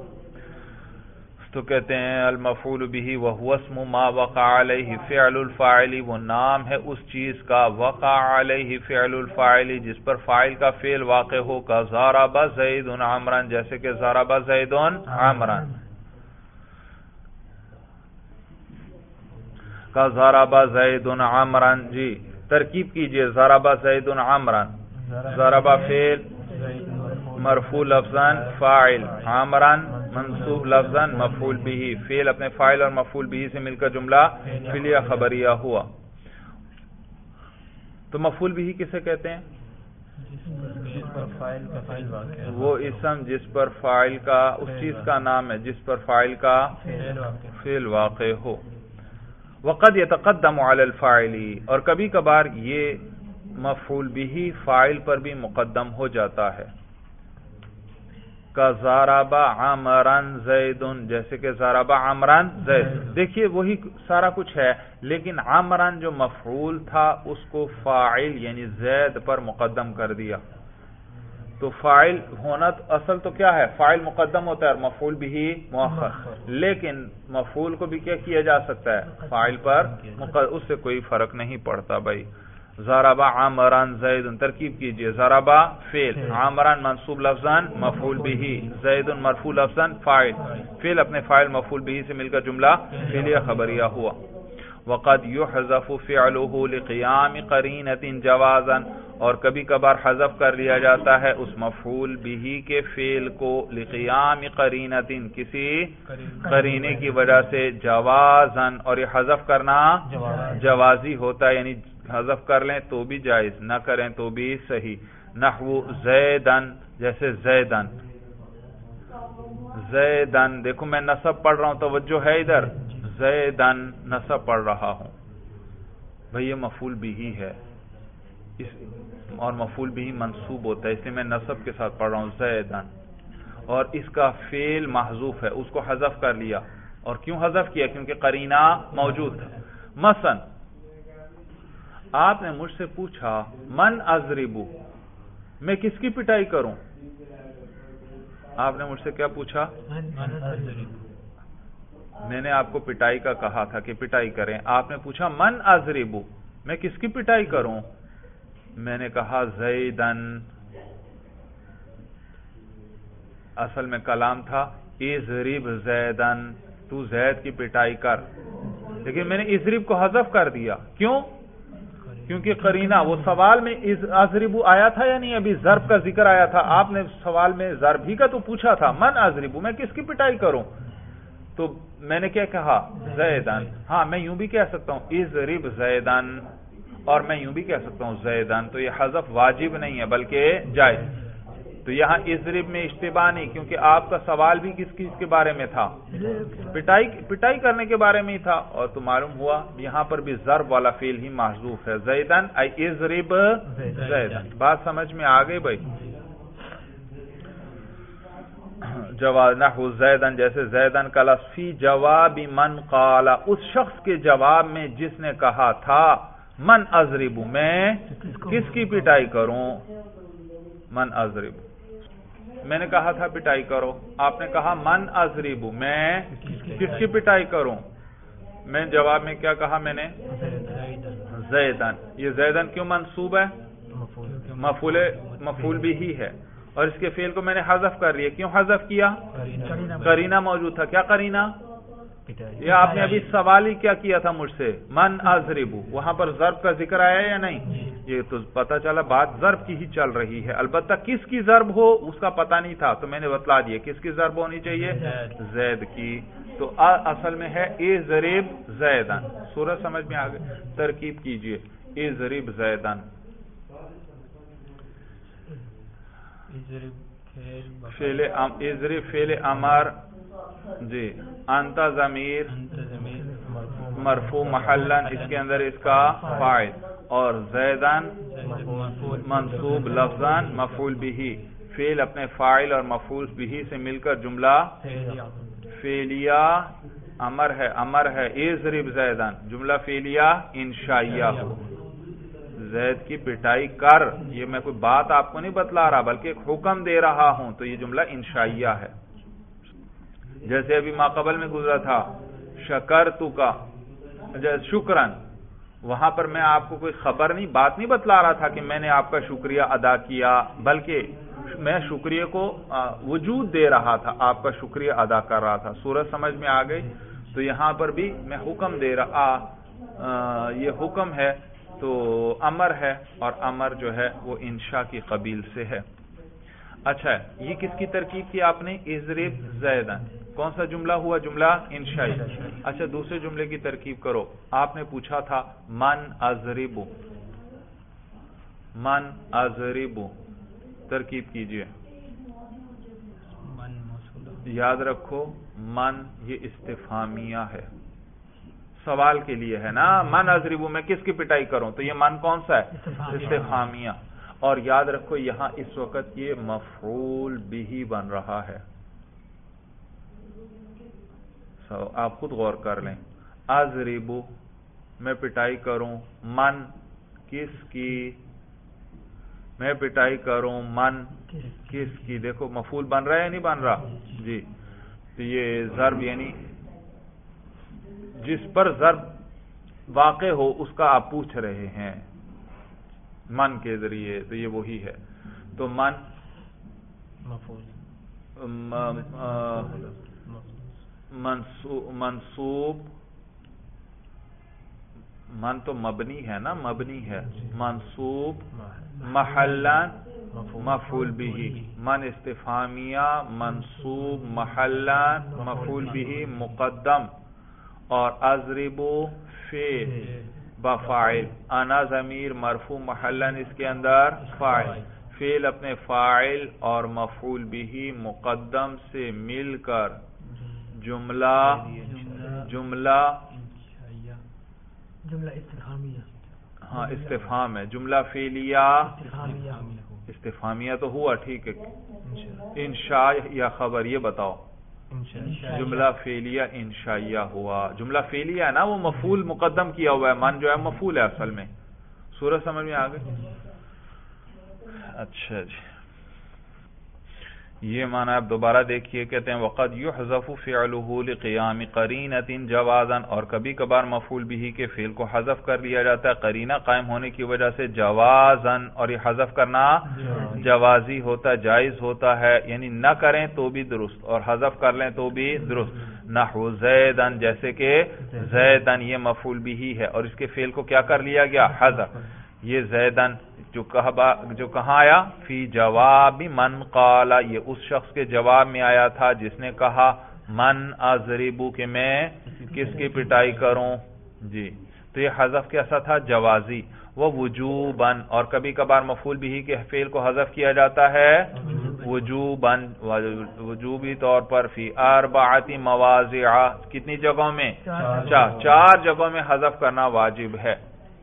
Speaker 1: تو کہتے ہیں المفعول به وهو اسم ما وقع علیہ فعل الفاعل، وہ نام ہے اس چیز کا وقع علیہ فعل الفاعل جس پر فاعل کا فعل واقع ہو. کا ضرب زید عمرا، جیسے کہ ضرب زید عمرا. کا ضرب زید عمرا، جی ترکیب کیجئے. ضرب زید عمرا، ضرب فعل مرفوع لفظاً فاعل، عمرا منصوب لفظاً مفعول به. فعل اپنے فاعل اور مفعول به سے مل کر جملہ فعلیہ خبریہ ہوا. تو مفعول به کسے کہتے ہیں؟
Speaker 2: جس پر فاعل کا فعل واقع ہے.
Speaker 1: وہ اسم جس پر فاعل کا، اس چیز کا نام ہے جس پر فاعل کا فعل واقع ہو. وقد يتقدم على الفاعل، اور کبھی کبھار یہ مفعول به فاعل پر بھی مقدم ہو جاتا ہے. کا ضرب عمرا زید، جیسے کہ ضرب عمرا زید. دیکھیے وہی سارا کچھ ہے، لیکن عمرا جو مفعول تھا اس کو فاعل یعنی زید پر مقدم کر دیا. تو فاعل ہونا اصل تو کیا ہے؟ فاعل مقدم ہوتا ہے اور مفعول بھی مؤخر. لیکن مفعول کو بھی کیا کیا جا سکتا ہے؟ فاعل پر مقدم، اس سے کوئی فرق نہیں پڑتا بھائی. ضرب عمرا زید، ترکیب کیجئے. ضرب فعل، عمرا منصوب لفظاً مفعول به، زید مرفوع لفظاً فاعل. فعل اپنے فاعل مفعول به سے مل کر جملہ فعلیہ خبریہ ہوا. وقد يحذف فعله لقیام قرینۃ جوازا، اور کبھی کبھار حذف کر لیا جاتا ہے اس مفعول به کے فعل کو لقیام قرینۃ، کسی قرینے کی وجہ سے، جوازا، اور یہ حذف کرنا جوازی ہوتا ہے، یعنی حذف کر لیں تو بھی جائز، نہ کریں تو بھی صحیح. نحو زیدن، جیسے زیدن. زیدن دیکھو میں نصب پڑھ رہا ہوں، توجہ ہے ادھر. زیدن نصب پڑھ رہا ہوں بھئی، یہ مفعول بھی ہے اور مفعول بھی منصوب ہوتا ہے، اس لیے میں نصب کے ساتھ پڑھ رہا ہوں زیدن. اور اس کا فعل محذوف ہے، اس کو حذف کر لیا. اور کیوں حذف کیا؟ کیونکہ قرینہ موجود تھا. مثلا آپ نے مجھ سے پوچھا من اضربو، میں کس کی پٹائی کروں؟ آپ نے مجھ سے کیا پوچھا؟ میں نے آپ کو پٹائی کا کہا تھا کہ پٹائی کریں. آپ نے پوچھا من اضربو، میں کس کی پٹائی کروں؟ میں نے کہا زیدن. اصل میں کلام تھا اضرب زیدن، تو زید کی پٹائی کر، لیکن میں نے اضرب کو حذف کر دیا. کیوں؟ کیونکہ قرینہ، وہ سوال میں اضربو آیا تھا یا نہیں؟ ابھی ضرب کا ذکر آیا تھا. آپ نے سوال میں ضرب ہی کا تو پوچھا تھا، من اضربو، میں کس کی پٹائی کروں؟ تو میں نے کیا کہا؟ زیدن. ہاں میں یوں بھی کہہ سکتا ہوں اضرب زیدن، اور میں یوں بھی کہہ سکتا ہوں زیدن. تو یہ حذف واجب نہیں ہے بلکہ جائز. تو یہاں اضرب میں اشتباہ نہیں، کیونکہ آپ کا سوال بھی کس چیز کے بارے میں تھا؟ پٹائی پٹائی کرنے کے بارے میں ہی تھا. اور تو معلوم ہوا یہاں پر بھی ضرب والا فعل ہی محذوف ہے. زیدن ای اضرب زیدن. بات سمجھ میں آ گئی بھائی؟ جواز نحو زیدن، جیسے زیدن کا فی جواب من قال، اس شخص کے جواب میں جس نے کہا تھا من اضربو، میں کس کی پٹائی کروں؟ من اضربو، میں نے کہا تھا پٹائی کرو. آپ نے کہا من اضربو، میں کس کی پٹائی کروں؟ میں جواب میں کیا کہا؟ میں نے زیدن. یہ زیدن کیوں منصوب ہے؟ مفعول مفعول بھی ہی ہے، اور اس کے فعل کو میں نے حذف کر لیا. کیوں حذف کیا؟ قرینہ موجود تھا. کیا قرینہ؟ یہ آپ نے ابھی سوال ہی کیا کیا تھا مجھ سے، من اضربو، وہاں پر ضرب کا ذکر آیا یا نہیں؟ یہ تو پتا چلا بات ضرب کی ہی چل رہی ہے، البتہ کس کی ضرب ہو اس کا پتہ نہیں تھا تو میں نے بتلا دیا کس کی ضرب ہونی چاہیے، زید کی. تو اصل میں ہے اضرب زیدن. سورج سمجھ میں آ گئی؟ ترکیب کیجئے اضرب زیدن. فعل اضرب فعل امر، جی، انت ضمیر مرفوع محلن، اس کے اندر اس کا فاعل، اور زیدن منصوب لفظاً مفعول بھی. فعل اپنے فاعل اور مفعول بھی سے مل کر جملہ فعلیہ امر ہے، امر ہے اضرب زیدن، جملہ فعلیہ انشائیہ ہو. زید کی پٹائی کر، یہ میں کوئی بات آپ کو نہیں بتلا رہا بلکہ ایک حکم دے رہا ہوں، تو یہ جملہ انشائیہ ہے. جیسے ابھی ماقبل میں گزرا تھا شکرتو کا شکرن، وہاں پر میں آپ کو کوئی خبر نہیں بات نہیں بتلا رہا تھا کہ میں نے آپ کا شکریہ ادا کیا، بلکہ میں شکریہ کو وجود دے رہا تھا، آپ کا شکریہ ادا کر رہا تھا. سورج سمجھ میں آ گئی؟ تو یہاں پر بھی میں حکم دے رہا، یہ حکم ہے تو امر ہے، اور امر جو ہے وہ انشاء کی قبیل سے ہے. اچھا، یہ کس کی ترکیب کی آپ نے؟ اضرب زیدن. کون سا جملہ ہوا؟ جملہ انشائی. اچھا، دوسرے جملے کی ترکیب کرو. آپ نے پوچھا تھا من اضربو، من اضربو، ترکیب کیجئے. یاد رکھو من یہ استفہامیہ ہے، سوال کے لیے ہے نا. من اضربو، میں کس کی پٹائی کروں؟ تو یہ من کون سا ہے؟ استفہامیہ. اور یاد رکھو یہاں اس وقت یہ مفعول بھی بن رہا ہے. so, آپ خود غور کر لیں. اضربو میں پٹائی کروں، من کس کی؟ میں پٹائی کروں من کس کی؟ دیکھو مفعول بن رہا ہے یا نہیں بن رہا؟ جی. تو یہ ضرب یعنی جس پر ضرب واقع ہو اس کا آپ پوچھ رہے ہیں من کے ذریعے، تو یہ وہی ہے. تو من منصوب، من تو مبنی ہے نا، مبنی ہے، منصوب محلن مفعول بھی. من استفہامیہ منصوب محلن مفعول بھی مقدم، اور اضربو فعل بفاعل، انا ضمیر مرفوع محلن اس کے اندر فاعل، فعل اپنے فاعل اور مفعول بھی مقدم سے مل کر جملہ جملہ
Speaker 3: جملہ استفہامیہ،
Speaker 1: ہاں استفہام ہے، جملہ فعلیہ استفہامیہ تو ہوا، ٹھیک ہے. انشاء یا خبر یہ بتاؤ؟ جملہ فعلیہ انشائیہ ہوا. جملہ فعلیہ ہے نا، وہ مفعول مقدم کیا ہوا ہے، من جو ہے مفعول ہے اصل میں. سورج سمجھ میں آ گئی؟ اچھا جی، یہ معنی آپ دوبارہ دیکھیے. کہتے ہیں وقد یحذف فعلہ لقیام قرینۃ جوازا، اور کبھی کبھار مفعول بھی کے فعل کو حذف کر لیا جاتا ہے قرینہ قائم ہونے کی وجہ سے، جوازا، اور یہ حذف کرنا جوازی ہوتا ہے، جائز ہوتا ہے، یعنی نہ کریں تو بھی درست اور حذف کر لیں تو بھی درست. نحو زیدن، جیسے کہ زیدن یہ مفعول بھی ہے اور اس کے فعل کو کیا کر لیا گیا؟ حذف. یہ زیدن جو جو کہاں آیا؟ فی جواب من قال، یہ اس شخص کے جواب میں آیا تھا جس نے کہا من اضربو، کہ میں کس کی پٹائی کروں. جی، تو یہ حذف کیسا تھا؟ جوازی. وہ وجوباً، اور کبھی کبھار مفعول بھی کے فعل کو حذف کیا جاتا ہے وجوباً، وجوبی طور پر. فی اربعۃ مواضع، کتنی جگہوں میں؟ چار چار جگہوں میں حذف کرنا واجب ہے.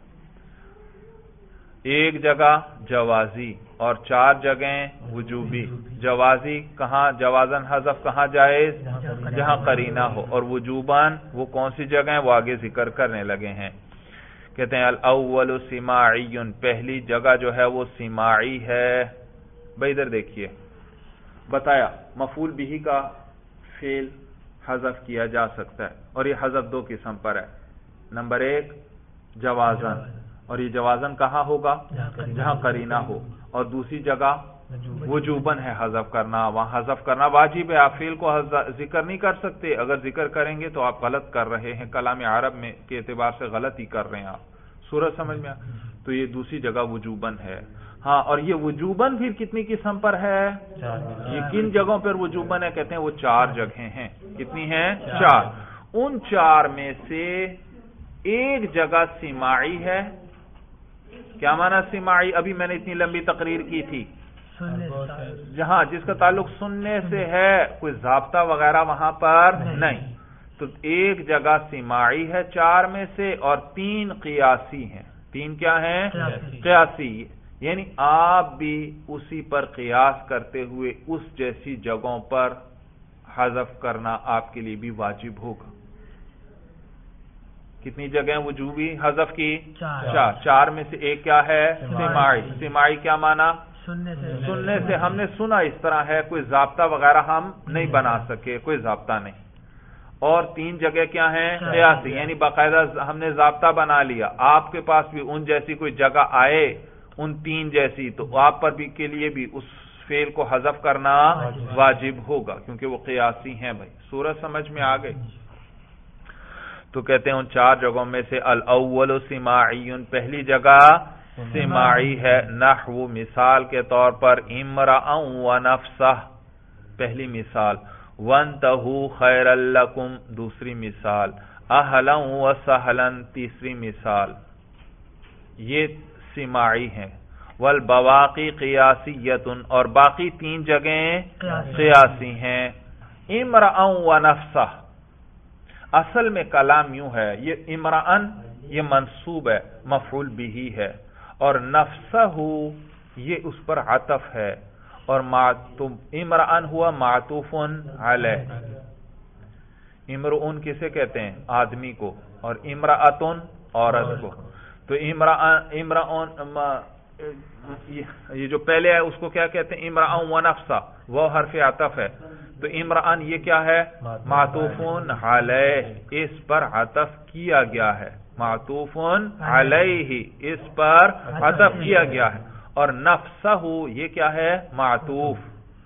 Speaker 1: ایک جگہ جوازی اور چار جگہیں وجوبی. جوازی کہاں؟ جوازن حذف کہاں جائز؟ جہاں قرینہ ہو. اور وجوباً وہ کون سی جگہ ہیں وہ آگے ذکر کرنے لگے ہیں. کہتے ہیں الاول سماعی، پہلی جگہ جو ہے وہ سماعی ہے. بھائی ادھر دیکھیے، بتایا مفعول بھی کا فعل حذف کیا جا سکتا ہے، اور یہ حذف دو قسم پر ہے. نمبر ایک جوازن، اور یہ جوازن کہاں ہوگا؟ جہاں قرینہ ہو. اور دوسری جگہ وجوبن ہے حذف کرنا، وہاں حذف کرنا واجب ہے. آپ فعل کو ذکر نہیں کر سکتے، اگر ذکر کریں گے تو آپ غلط کر رہے ہیں، کلام عرب میں کے اعتبار سے غلط ہی کر رہے ہیں آپ. سورج سمجھ میں؟ تو یہ دوسری جگہ وجوبن ہے. ہاں، اور یہ وجوبن پھر کتنی قسم پر ہے؟ یہ کن جگہوں پر وجوبن ہے؟ کہتے ہیں وہ چار جگہیں ہیں. کتنی ہیں؟ چار. ان چار میں سے ایک جگہ سماعی ہے. کیا معنی سماعی؟ ابھی میں نے اتنی لمبی تقریر کی تھی، جہاں جس کا تعلق سننے سے ہے، کوئی ضابطہ وغیرہ وہاں پر نہیں. تو ایک جگہ سماعی ہے چار میں سے، اور تین قیاسی ہیں. تین کیا ہیں؟ قیاسی. یعنی آپ بھی اسی پر قیاس کرتے ہوئے اس جیسی جگہوں پر حذف کرنا آپ کے لیے بھی واجب ہوگا. کتنی جگہیں وجوبی حذف کی؟ چار. چار میں سے ایک کیا ہے؟ سماعی. سماعی کیا معنی؟ سننے سے. ہم نے سنا اس طرح ہے، کوئی ضابطہ وغیرہ ہم نہیں بنا سکے، کوئی ضابطہ نہیں. اور تین جگہ کیا ہیں؟ قیاسی. یعنی باقاعدہ ہم نے ضابطہ بنا لیا. آپ کے پاس بھی ان جیسی کوئی جگہ آئے، ان تین جیسی، تو آپ پر بھی کے لیے بھی اس فعل کو حذف کرنا واجب ہوگا، کیونکہ وہ قیاسی ہیں. بھائی سورج سمجھ میں آ گئی؟ تو کہتے ہیں ان چار جگہوں میں سے الاول سماعی، پہلی جگہ سماعی ہے. نحو، مثال کے طور پر امرأ و نفسہ، پہلی مثال. وانتہو خیر لکم، دوسری مثال. اہلا و سہلا، تیسری مثال. یہ سماعی ہیں. والبواقی قیاسیت، اور باقی تین جگہیں قیاسی ہیں. امرأ و نفسہ، اصل میں کلام یوں ہے، یہ امرأن یہ منصوب ہے، مفعول بھی ہے، اور نفسہ یہ اس پر عطف ہے، اور امرأن ہوا معطوف علیہ. امرؤن کسے کہتے ہیں؟ آدمی کو، اور امرأتن عورت کو. تو امرؤن یہ جو پہلے ہے اس کو کیا کہتے ہیں؟ امرأن و نفسہ، وہ حرف عطف ہے. تو امرأن یہ کیا ہے؟ معطوف علیہ، اس پر عطف کیا گیا ہے. معطوف علیہ، اس پر عطف کیا گیا ہے. اور نفسہ یہ کیا ہے؟ معطوف.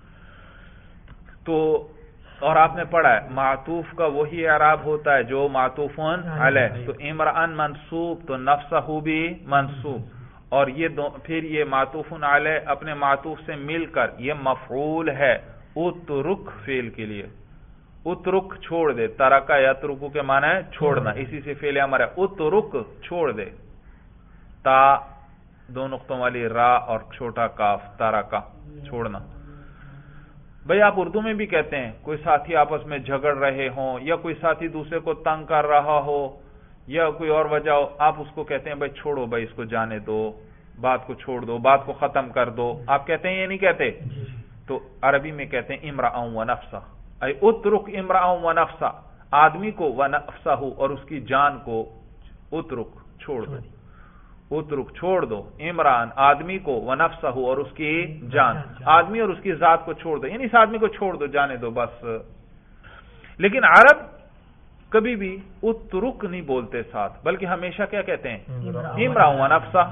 Speaker 1: تو اور آپ نے پڑھا ہے معطوف کا وہی اعراب ہوتا ہے جو معطوف علیہ. تو امرأن منصوب، تو نفسہ بھی منصوب. اور یہ دو پھر یہ معطوف علیہ اپنے معطوف سے مل کر یہ مفعول ہے اترک فعل کے لیے. اترک چھوڑ دے، ترکا یترکو کے معنی ہے چھوڑنا، اسی سے فعل امر ہے. اترک چھوڑ دے. تا دو نقطوں والی را اور چھوٹا کاف، ترکا چھوڑنا. بھئی آپ اردو میں بھی کہتے ہیں، کوئی ساتھی آپس میں جھگڑ رہے ہوں، یا کوئی ساتھی دوسرے کو تنگ کر رہا ہو، یا کوئی اور وجہ ہو، آپ اس کو کہتے ہیں بھائی چھوڑو، بھائی اس کو جانے دو، بات کو چھوڑ دو، بات کو ختم کر دو. آپ کہتے ہیں یہ نہیں کہتے؟ تو عربی میں کہتے ہیں امرأ و نفسہ، اے اترک امرأ و نفسہ، آدمی کو، و نفسہ اور اس کی جان کو. اترک چھوڑ دو، اترک چھوڑ دو. عمران آدمی کو، و نفسہ اور اس کی جان، آدمی اور اس کی ذات کو چھوڑ دو، یعنی اس آدمی کو چھوڑ دو، جانے دو بس. لیکن عرب کبھی بھی اترک نہیں بولتے ساتھ، بلکہ ہمیشہ کیا کہتے ہیں؟ امرأ و نفسہ.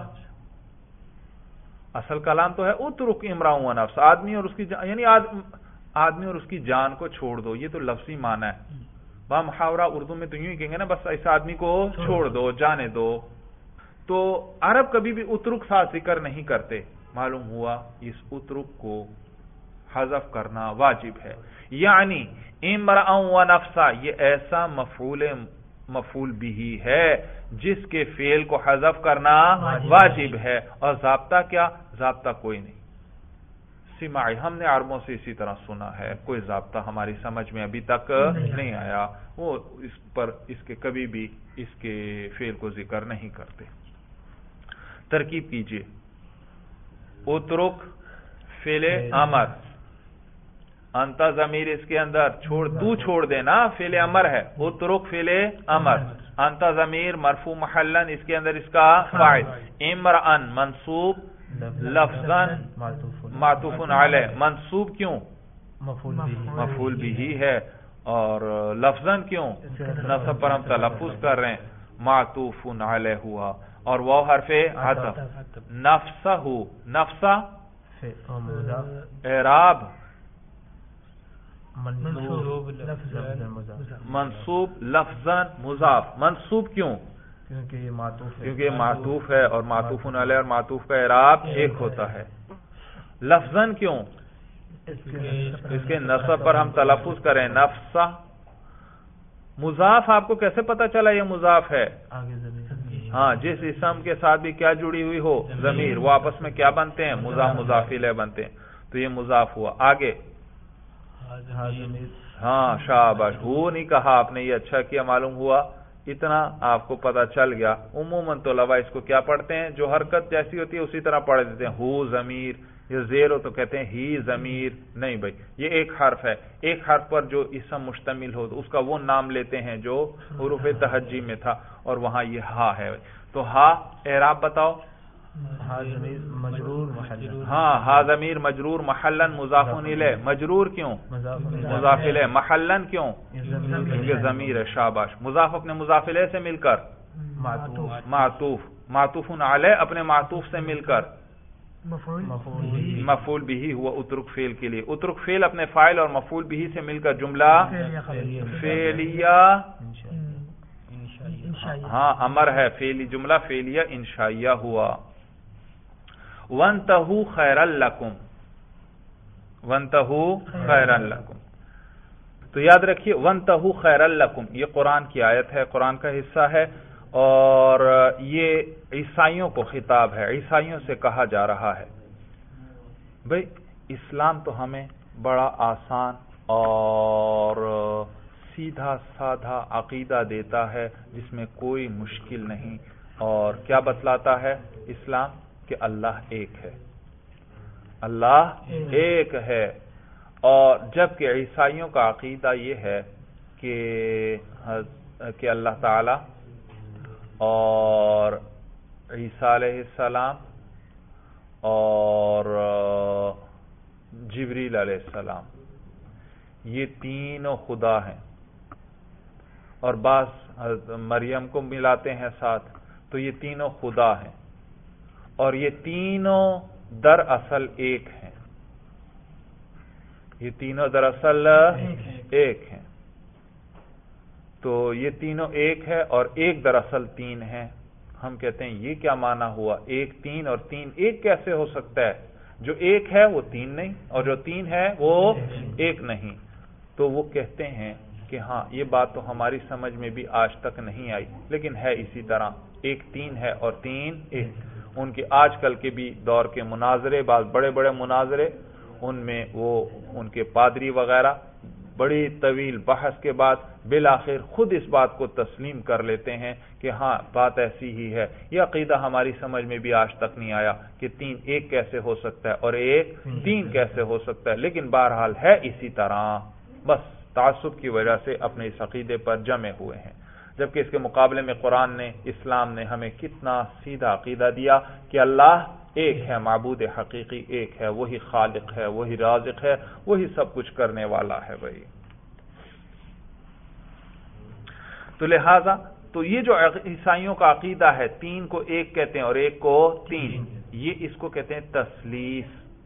Speaker 1: اصل کلام تو ہے اترک امرأ و نفسہ، آدمی اور اس کی جان، یعنی آدمی اور اس کی جان کو چھوڑ دو. یہ تو لفظی معنی ہے. با محاورہ اردو میں تو یوں ہی کہیں گے نا، بس اس آدمی کو چھوڑ دو، جانے دو. تو عرب کبھی بھی اترک ساتھ ذکر نہیں کرتے. معلوم ہوا اس اترک کو حذف کرنا واجب ہے. یعنی امرأ و نفسہ یہ ایسا مفعول مفعول بھی ہے جس کے فعل کو حذف کرنا واجب ہے. اور ضابطہ کیا؟ ضابطہ کوئی نہیں. سماعی ہم نے عربوں سے اسی طرح سنا ہے، کوئی ضابطہ ہماری سمجھ میں ابھی تک نہیں آیا. وہ اس پر اس کے کبھی بھی اس کے فعل کو ذکر نہیں کرتے. ترکیب کیجئے. اترک فعل امر، انتا ضمیر اس کے اندر چھوڑ، تو چھوڑ دینا، فعل امر ہے. اترک فعل امر، انتا ضمیر مرفوع محلن اس کے اندر اس کا فاعل. امرأن منصوب لفظاً معطوف علیہ. منصوب کیوں؟ مفعول بھی ہے. اور لفظاً کیوں؟ نصب پر ہم تلفظ کر رہے ہیں. معطوف علیہ ہوا، اور وہ حرف عطف. نفسہ، نفسہ اعراب
Speaker 2: منصوب
Speaker 1: منصوب لفظاً مضاف. منصوب کیوں؟
Speaker 2: کیونکہ یہ معطوف ہے
Speaker 1: کیونکہ یہ معطوف ہے اور معطوف علیہ اور معطوف کا اعراب ایک ہوتا ہے. لفظاً کیوں؟ اس کے نصب پر ہم تلفظ کریں نفسہ. مضاف آپ کو کیسے پتا چلا یہ مضاف ہے؟ ہاں، جس اسم کے ساتھ بھی کیا جڑی ہوئی ہو ضمیر، وہ آپس میں کیا بنتے ہیں؟ مضاف مضاف الیہ بنتے ہیں. تو یہ مضاف ہوا. آگے ہاں شاباش، ہو نہیں کہا آپ نے، یہ اچھا کیا، معلوم ہوا اتنا آپ کو پتا چل گیا. عموماً طلباء اس کو کیا پڑھتے ہیں؟ جو حرکت جیسی ہوتی ہے اسی طرح پڑھ دیتے ہیں. ہو ضمیر، یہ زیر ہو تو کہتے ہیں ہی ضمیر. نہیں بھائی، یہ ایک حرف ہے، ایک حرف پر جو اسم مشتمل ہو اس کا وہ نام لیتے ہیں جو حروف تہجی میں تھا، اور وہاں یہ ہا ہے. تو ہا اعراب بتاؤ.
Speaker 2: مجرور محلن.
Speaker 1: ہاں، ہا ضمیر مجرور محلن مضاف الیہ. مجرور کیوں؟ مضاف الیہ. محلن کیوں؟ کیونکہ ضمیر ہے. شاباش. مضاف اپنے مضاف الیہ سے مل کر معطوف. معطوف علیہ اپنے معطوف سے مل کر مفعول بھی ہوا اترک فعل کے لیے. اترک فعل اپنے فاعل اور مفعول بھی سے مل کر جملہ فعلیہ. ہاں امر ہے، فعلی جملہ فعلیہ انشائیہ ہوا. وَانْتَهُوا خَيْرًا لَكُمْ. وَانْتَهُوا خَيْرًا لَكُمْ. تو یاد رکھیے وَانْتَهُوا خَيْرًا لَكُمْ یہ قرآن کی آیت ہے، قرآن کا حصہ ہے، اور یہ عیسائیوں کو خطاب ہے، عیسائیوں سے کہا جا رہا ہے. بھئی اسلام تو ہمیں بڑا آسان اور سیدھا سادھا عقیدہ دیتا ہے جس میں کوئی مشکل نہیں. اور کیا بتلاتا ہے اسلام؟ کہ اللہ ایک ہے، اللہ ایک ہے. اور جبکہ عیسائیوں کا عقیدہ یہ ہے کہ کہ اللہ تعالی اور عیسیٰ علیہ السلام اور جبریل علیہ السلام یہ تینوں خدا ہیں، اور بعض مریم کو ملاتے ہیں ساتھ. تو یہ تینوں خدا ہیں اور یہ تینوں دراصل ایک ہیں. یہ تینوں دراصل ایک ہیں. تو یہ تینوں ایک ہے اور ایک دراصل تین ہے. ہم کہتے ہیں یہ کیا معنی ہوا؟ ایک تین اور تین ایک کیسے ہو سکتا ہے؟ جو ایک ہے وہ تین نہیں، اور جو تین ہے وہ ایک نہیں. تو وہ کہتے ہیں کہ ہاں یہ بات تو ہماری سمجھ میں بھی آج تک نہیں آئی، لیکن ہے اسی طرح، ایک تین ہے اور تین ایک. ان کے آج کل کے بھی دور کے مناظرے، بعض بڑے بڑے مناظرے، ان میں وہ ان کے پادری وغیرہ بڑی طویل بحث کے بعد بالآخر خود اس بات کو تسلیم کر لیتے ہیں کہ ہاں بات ایسی ہی ہے. یہ عقیدہ ہماری سمجھ میں بھی آج تک نہیں آیا کہ تین ایک کیسے ہو سکتا ہے اور ایک تین کیسے ہو سکتا ہے، لیکن بہرحال ہے اسی طرح. بس تعصب کی وجہ سے اپنے اس عقیدے پر جمے ہوئے ہیں. جبکہ اس کے مقابلے میں قرآن نے، اسلام نے ہمیں کتنا سیدھا عقیدہ دیا کہ اللہ ایک ہے، معبود حقیقی ایک ہے، وہی خالق ہے، وہی رازق ہے، وہی سب کچھ کرنے والا ہے. بھائی تو لہذا تو یہ جو عیسائیوں کا عقیدہ ہے، تین کو ایک کہتے ہیں اور ایک کو تین، یہ اس کو کہتے ہیں تثلیث.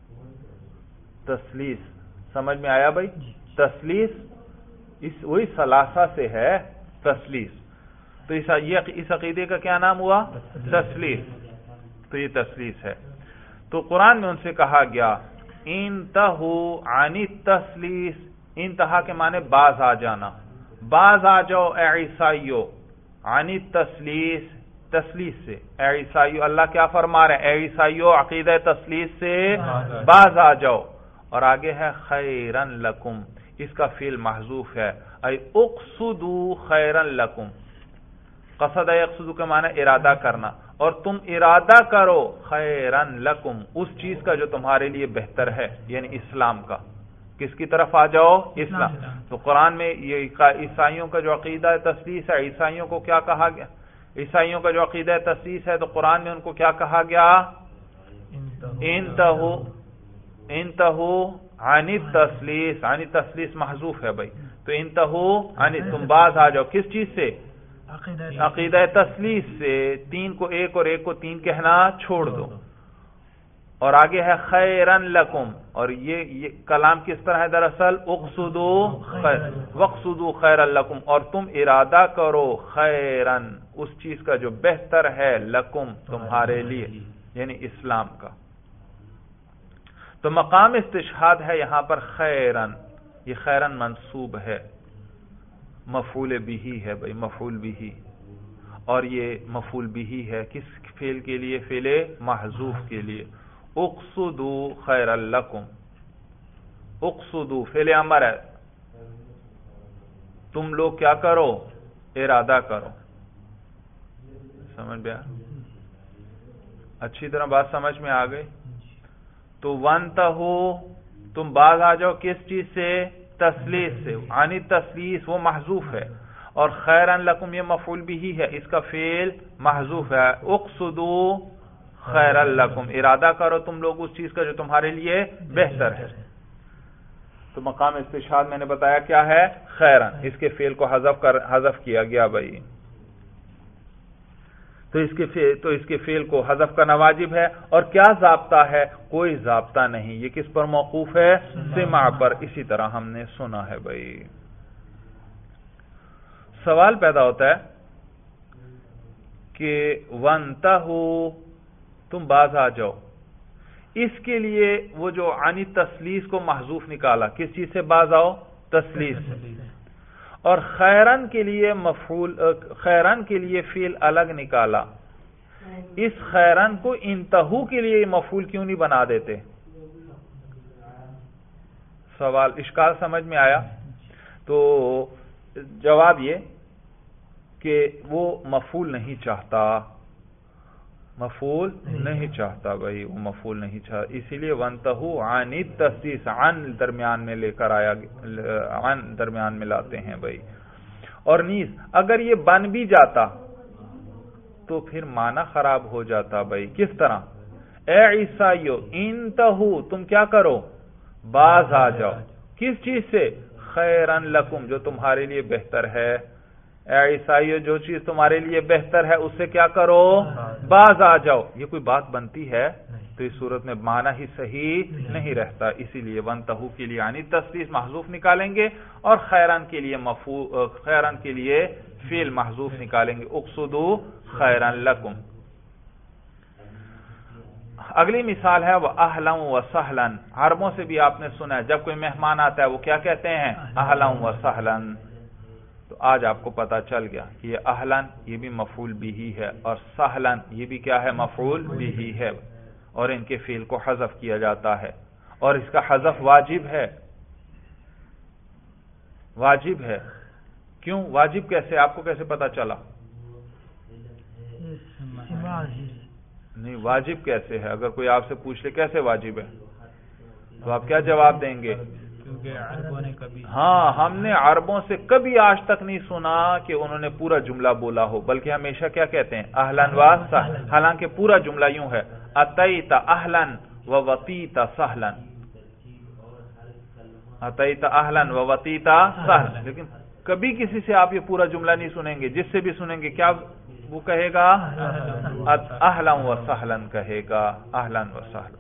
Speaker 1: تثلیث سمجھ میں آیا بھائی؟ تثلیث اس وہی ثلاثہ سے ہے تثلیث. تو اس عقیدے کا کیا نام ہوا؟ تثلیث. تو یہ تثلیث ہے. تو قرآن میں ان سے کہا گیا انتہو عن التثلیث. انتہا کے معنی باز آ جانا، باز آ جاؤ اے عیسائیو عن التثلیث، تثلیث سے. اے عیسائیو، اللہ کیا فرما رہے ہیں؟ اے عیسائیو عقیدہ تثلیث سے باز آ جاؤ. اور آگے ہے خیرن لکم، اس کا فعل محذوف ہے. ای اقصدوا خیرن لکم. قصد یقصد کے معنی ارادہ کرنا، اور تم ارادہ کرو خیرن لکم، اس چیز کا جو تمہارے لیے بہتر ہے، یعنی اسلام کا. کس کی طرف آ جاؤ؟ اسلام. تو قرآن میں یہ عیسائیوں کا جو عقیدہ تثلیث ہے، عیسائیوں کو کیا کہا گیا؟ عیسائیوں کا جو عقیدہ تثلیث ہے تو قرآن میں ان کو کیا کہا گیا؟ انتہو انتہو عن التثلیث. عن التثلیث محذوف ہے بھائی. تو انتہو عن، تم باز آ جاؤ کس چیز سے؟ عقیدہ تثلیث سے. تین کو ایک اور ایک کو تین کہنا چھوڑ دو. اور آگے ہے خیرن لکم، اور یہ, یہ کلام کس طرح ہے دراصل اقصدو خیر وقصدو خیرن لکم، اور تم ارادہ کرو خیرن اس چیز کا جو بہتر ہے لکم تمہارے لیے، یعنی اسلام کا۔ تو مقام استشہاد ہے یہاں پر خیرن، یہ خیرن منصوب ہے، مفعول بھی ہے بھائی، مفعول بھی، اور یہ مفعول بھی ہے کس فعل کے لیے؟ فعل محذوف کے لیے۔ اقصدو خیر لکم، اقصدو فعل امر ہے، تم لوگ کیا کرو؟ ارادہ کرو۔ سمجھ گیا؟ اچھی طرح بات سمجھ میں آ گئی؟ تو وانتہو، تم باز آ جاؤ کس چیز سے؟ تسلیس سے، عنی تسلیس وہ محذوف ہے، اور خیرن لکم یہ مفعول بھی ہے، اس کا فعل محذوف ہے۔ اقصدو خیرن لکم، ارادہ کرو تم لوگ اس چیز کا جو تمہارے لیے بہتر ہے۔ تو مقام استشہاد میں نے بتایا کیا ہے؟ خیرن، اس کے فعل کو حذف کر حذف کیا گیا بھائی، تو اس کے فعل تو اس کے فعل کو حذف کرنا واجب ہے۔ اور کیا ضابطہ ہے؟ کوئی ضابطہ نہیں، یہ کس پر موقوف ہے؟ سماع پر، اسی طرح ہم نے سنا ہے بھائی۔ سوال پیدا ہوتا ہے کہ وانتہو، تم باز آ جاؤ، اس کے لیے وہ جو عنی تسلیس کو محذوف نکالا، کس چیز سے باز آؤ؟ تسلیس سے، اور خیرن کے لیے مفعول خیرن کے لیے فعل الگ نکالا، اس خیرن کو انتہو کے لیے مفعول کیوں نہیں بنا دیتے؟ سوال اشکال سمجھ میں آیا؟ تو جواب یہ کہ وہ مفعول نہیں چاہتا، مفعول نہیں چاہتا بھائی، وہ مفعول نہیں چاہتا، اسی لیے وانتہو عن التسلیس، عن درمیان میں لے کر آیا، عن درمیان میں لاتے ہیں بھائی۔ اور نیز اگر یہ بن بھی جاتا تو پھر معنی خراب ہو جاتا بھائی۔ کس طرح؟ اے عیسائیو انتہو، تم کیا کرو؟ باز آ جاؤ، کس چیز سے؟ خیرن لکم، جو تمہارے لیے بہتر ہے۔ اے عیسائیو جو چیز تمہارے لیے بہتر ہے اس سے کیا کرو؟ باز آ جاؤ۔ یہ کوئی بات بنتی ہے؟ تو اس صورت میں معنی ہی صحیح نہیں رہتا، اسی لیے وانتہو کے لیے یعنی تسلیس محذوف نکالیں گے، اور خیرن کے لیے مفعول خیرن کے لیے فعل محذوف نکالیں گے، اقصدو خیرن لکم۔ اگلی مثال ہے وہ اہلا و سہلا، عربوں سے بھی آپ نے سنا ہے جب کوئی مہمان آتا ہے وہ کیا کہتے ہیں؟ اہلا و سہلا۔ تو آج آپ کو پتا چل گیا کہ یہ اہلن یہ بھی مفعول بھی ہے، اور سہلن یہ بھی کیا ہے؟ مفعول بھی ہے، اور ان کے فعل کو حذف کیا جاتا ہے، اور اس کا حذف واجب ہے۔ واجب ہے کیوں؟ واجب کیسے؟ آپ کو کیسے پتا چلا؟ نہیں، واجب کیسے ہے؟ اگر کوئی آپ سے پوچھ لے کیسے واجب ہے تو آپ کیا جواب دیں گے؟ ہاں، ہم نے عربوں سے کبھی آج تک نہیں سنا کہ انہوں نے پورا جملہ بولا ہو، بلکہ ہمیشہ کیا کہتے ہیں؟ اہلن و سہلن، حالانکہ پورا جملہ یوں ہے اتیت اہلن و وطیت سہلن، اتیت اہلن و وطیت سہلن، لیکن کبھی کسی سے آپ یہ پورا جملہ نہیں سنیں گے، جس سے بھی سنیں گے کیا وہ کہے گا؟ اہلن و سہلن کہے گا، اہلن و سہلن۔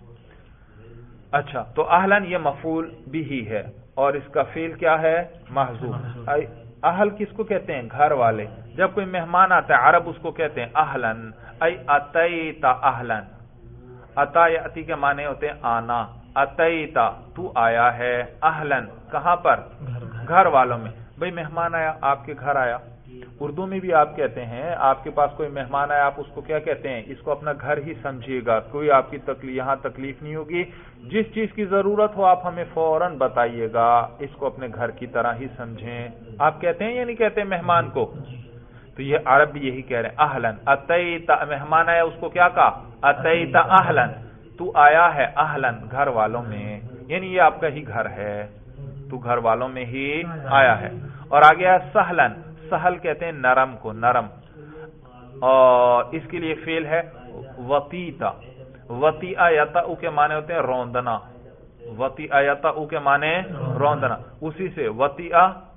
Speaker 1: اچھا، تو اہلن یہ مفعول بھی ہے، اور اس کا فعل کیا ہے؟ محذوف۔ اہل کس کو کہتے ہیں؟ گھر والے۔ جب کوئی مہمان آتا ہے عرب اس کو کہتے ہیں اہلن، ای اتیتا اہلن۔ اتا یاتی کے معنی ہوتے ہیں آنا، اتیتا تو آیا ہے، اہلن کہاں پر؟ گھر والوں میں۔ بھئی مہمان آیا، آپ کے گھر آیا، اردو میں بھی آپ کہتے ہیں آپ کے پاس کوئی مہمان آیا، آپ اس کو کیا کہتے ہیں؟ اس کو اپنا گھر ہی سمجھیے گا، کوئی آپ کی تکلیف یہاں تکلیف نہیں ہوگی، جس چیز کی ضرورت ہو آپ ہمیں فوراً بتائیے گا، اس کو اپنے گھر کی طرح ہی سمجھیں۔ آپ کہتے ہیں یا نہیں کہتے مہمان کو؟ تو یہ عرب بھی یہی کہہ رہے ہیں، اہلن اتیتا، مہمان آیا اس کو کیا کہا؟ اتیتا اہلن، تو آیا ہے اہلن گھر والوں میں، یعنی یہ آپ کا ہی گھر ہے، تو گھر والوں میں ہی آیا ہے۔ اور آگے ہے سہلن، سہل کہتے ہیں نرم کو، نرم، اور اس کے لیے فعل ہے وطیتا، وطیع یطأ کے معنی ہوتے ہیں روندنا، وطیع یطأ کے معنی روندنا، اسی سے وطیع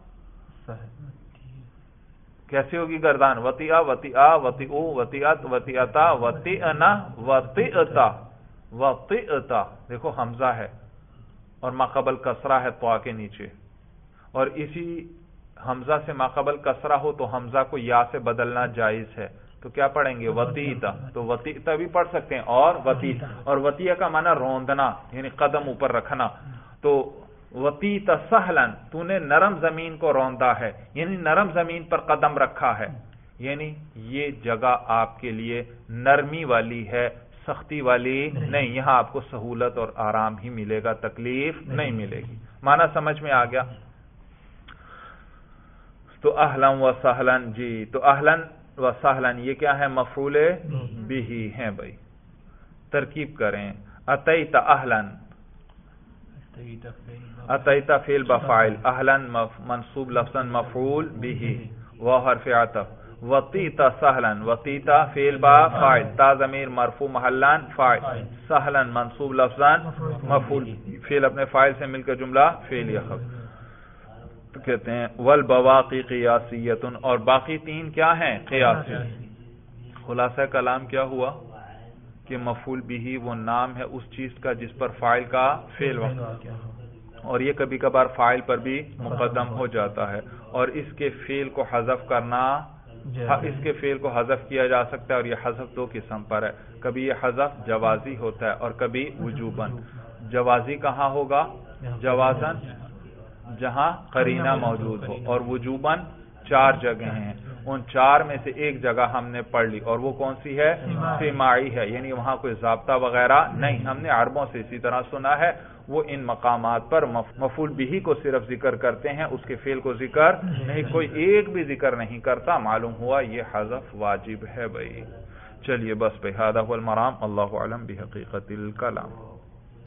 Speaker 1: کیسے ہوگی گردان؟ وطیع وطیع وطیع وطیعت وطیعتا وطیعنا وطیعتا، وطئت دیکھو حمزہ ہے اور ماقبل کسرہ ہے طا کے نیچے، اور اسی حمزہ سے ماقبل کسرہ ہو تو حمزہ کو یا سے بدلنا جائز ہے، تو کیا پڑھیں گے وطئت، تو وطئت بھی پڑھ سکتے ہیں اور وطی، اور وطیہ کا معنی روندنا یعنی قدم اوپر رکھنا، تو وطئت سہلا تو نے نرم زمین کو روندا ہے یعنی نرم زمین پر قدم رکھا ہے، یعنی یہ جگہ آپ کے لیے نرمی والی ہے، سختی والی نہیں، یہاں آپ کو سہولت اور آرام ہی ملے گا، تکلیف نہیں ملے گی۔ معنی سمجھ میں آ گیا؟ تو اہلن و سہلن، جی تو اہلن و سہلن یہ کیا ہے؟ مفعول بھی ہیں بھائی، ترکیب کریں، اتیت اہلن، اتیت فعل بفاعل، اہلن منصوب لفظا مفعول بھی و حرف عطف، وطیت سہلن، وطیت فعل بفاعل، تا ضمیر مرفوع محلا فاعل، سہلن منصوب لفظا مفعول، فعل اپنے فاعل سے مل کر جملہ فعلیہ خبر۔ تو کہتے ہیں والبواقی قیاسیۃ، اور باقی تین کیا ہیں؟ قیاسی۔ خلاصہ کلام کیا ہوا کہ مفعول بھی وہ نام ہے اس چیز کا جس پر فاعل کا فعل واقع، اور یہ کبھی کبھار فاعل پر بھی مقدم ہو جاتا ہے، اور اس کے فعل کو حذف کرنا، اس کے فعل کو حذف کیا جا سکتا ہے، اور یہ حذف دو قسم پر ہے، کبھی یہ حذف جوازی ہوتا ہے اور کبھی وجوباً۔ جوازی کہاں ہوگا؟ جوازاً جہاں قرینہ موجود ہو، اور وجوباً چار جگہ ہیں، ان چار میں سے ایک جگہ ہم نے پڑھ لی، اور وہ کون سی ہے؟ سماعی ہے، یعنی وہاں کوئی ضابطہ وغیرہ نہیں، ہم نے عربوں سے اسی طرح سنا ہے، وہ ان مقامات پر مفعول بھی کو صرف ذکر کرتے ہیں، اس کے فعل کو ذکر نہیں، کوئی ایک بھی ذکر نہیں کرتا، معلوم ہوا یہ حذف واجب ہے بھائی۔ چلیے بس بہذا هو المرام، اللہ اعلم بحقیقت الکلام۔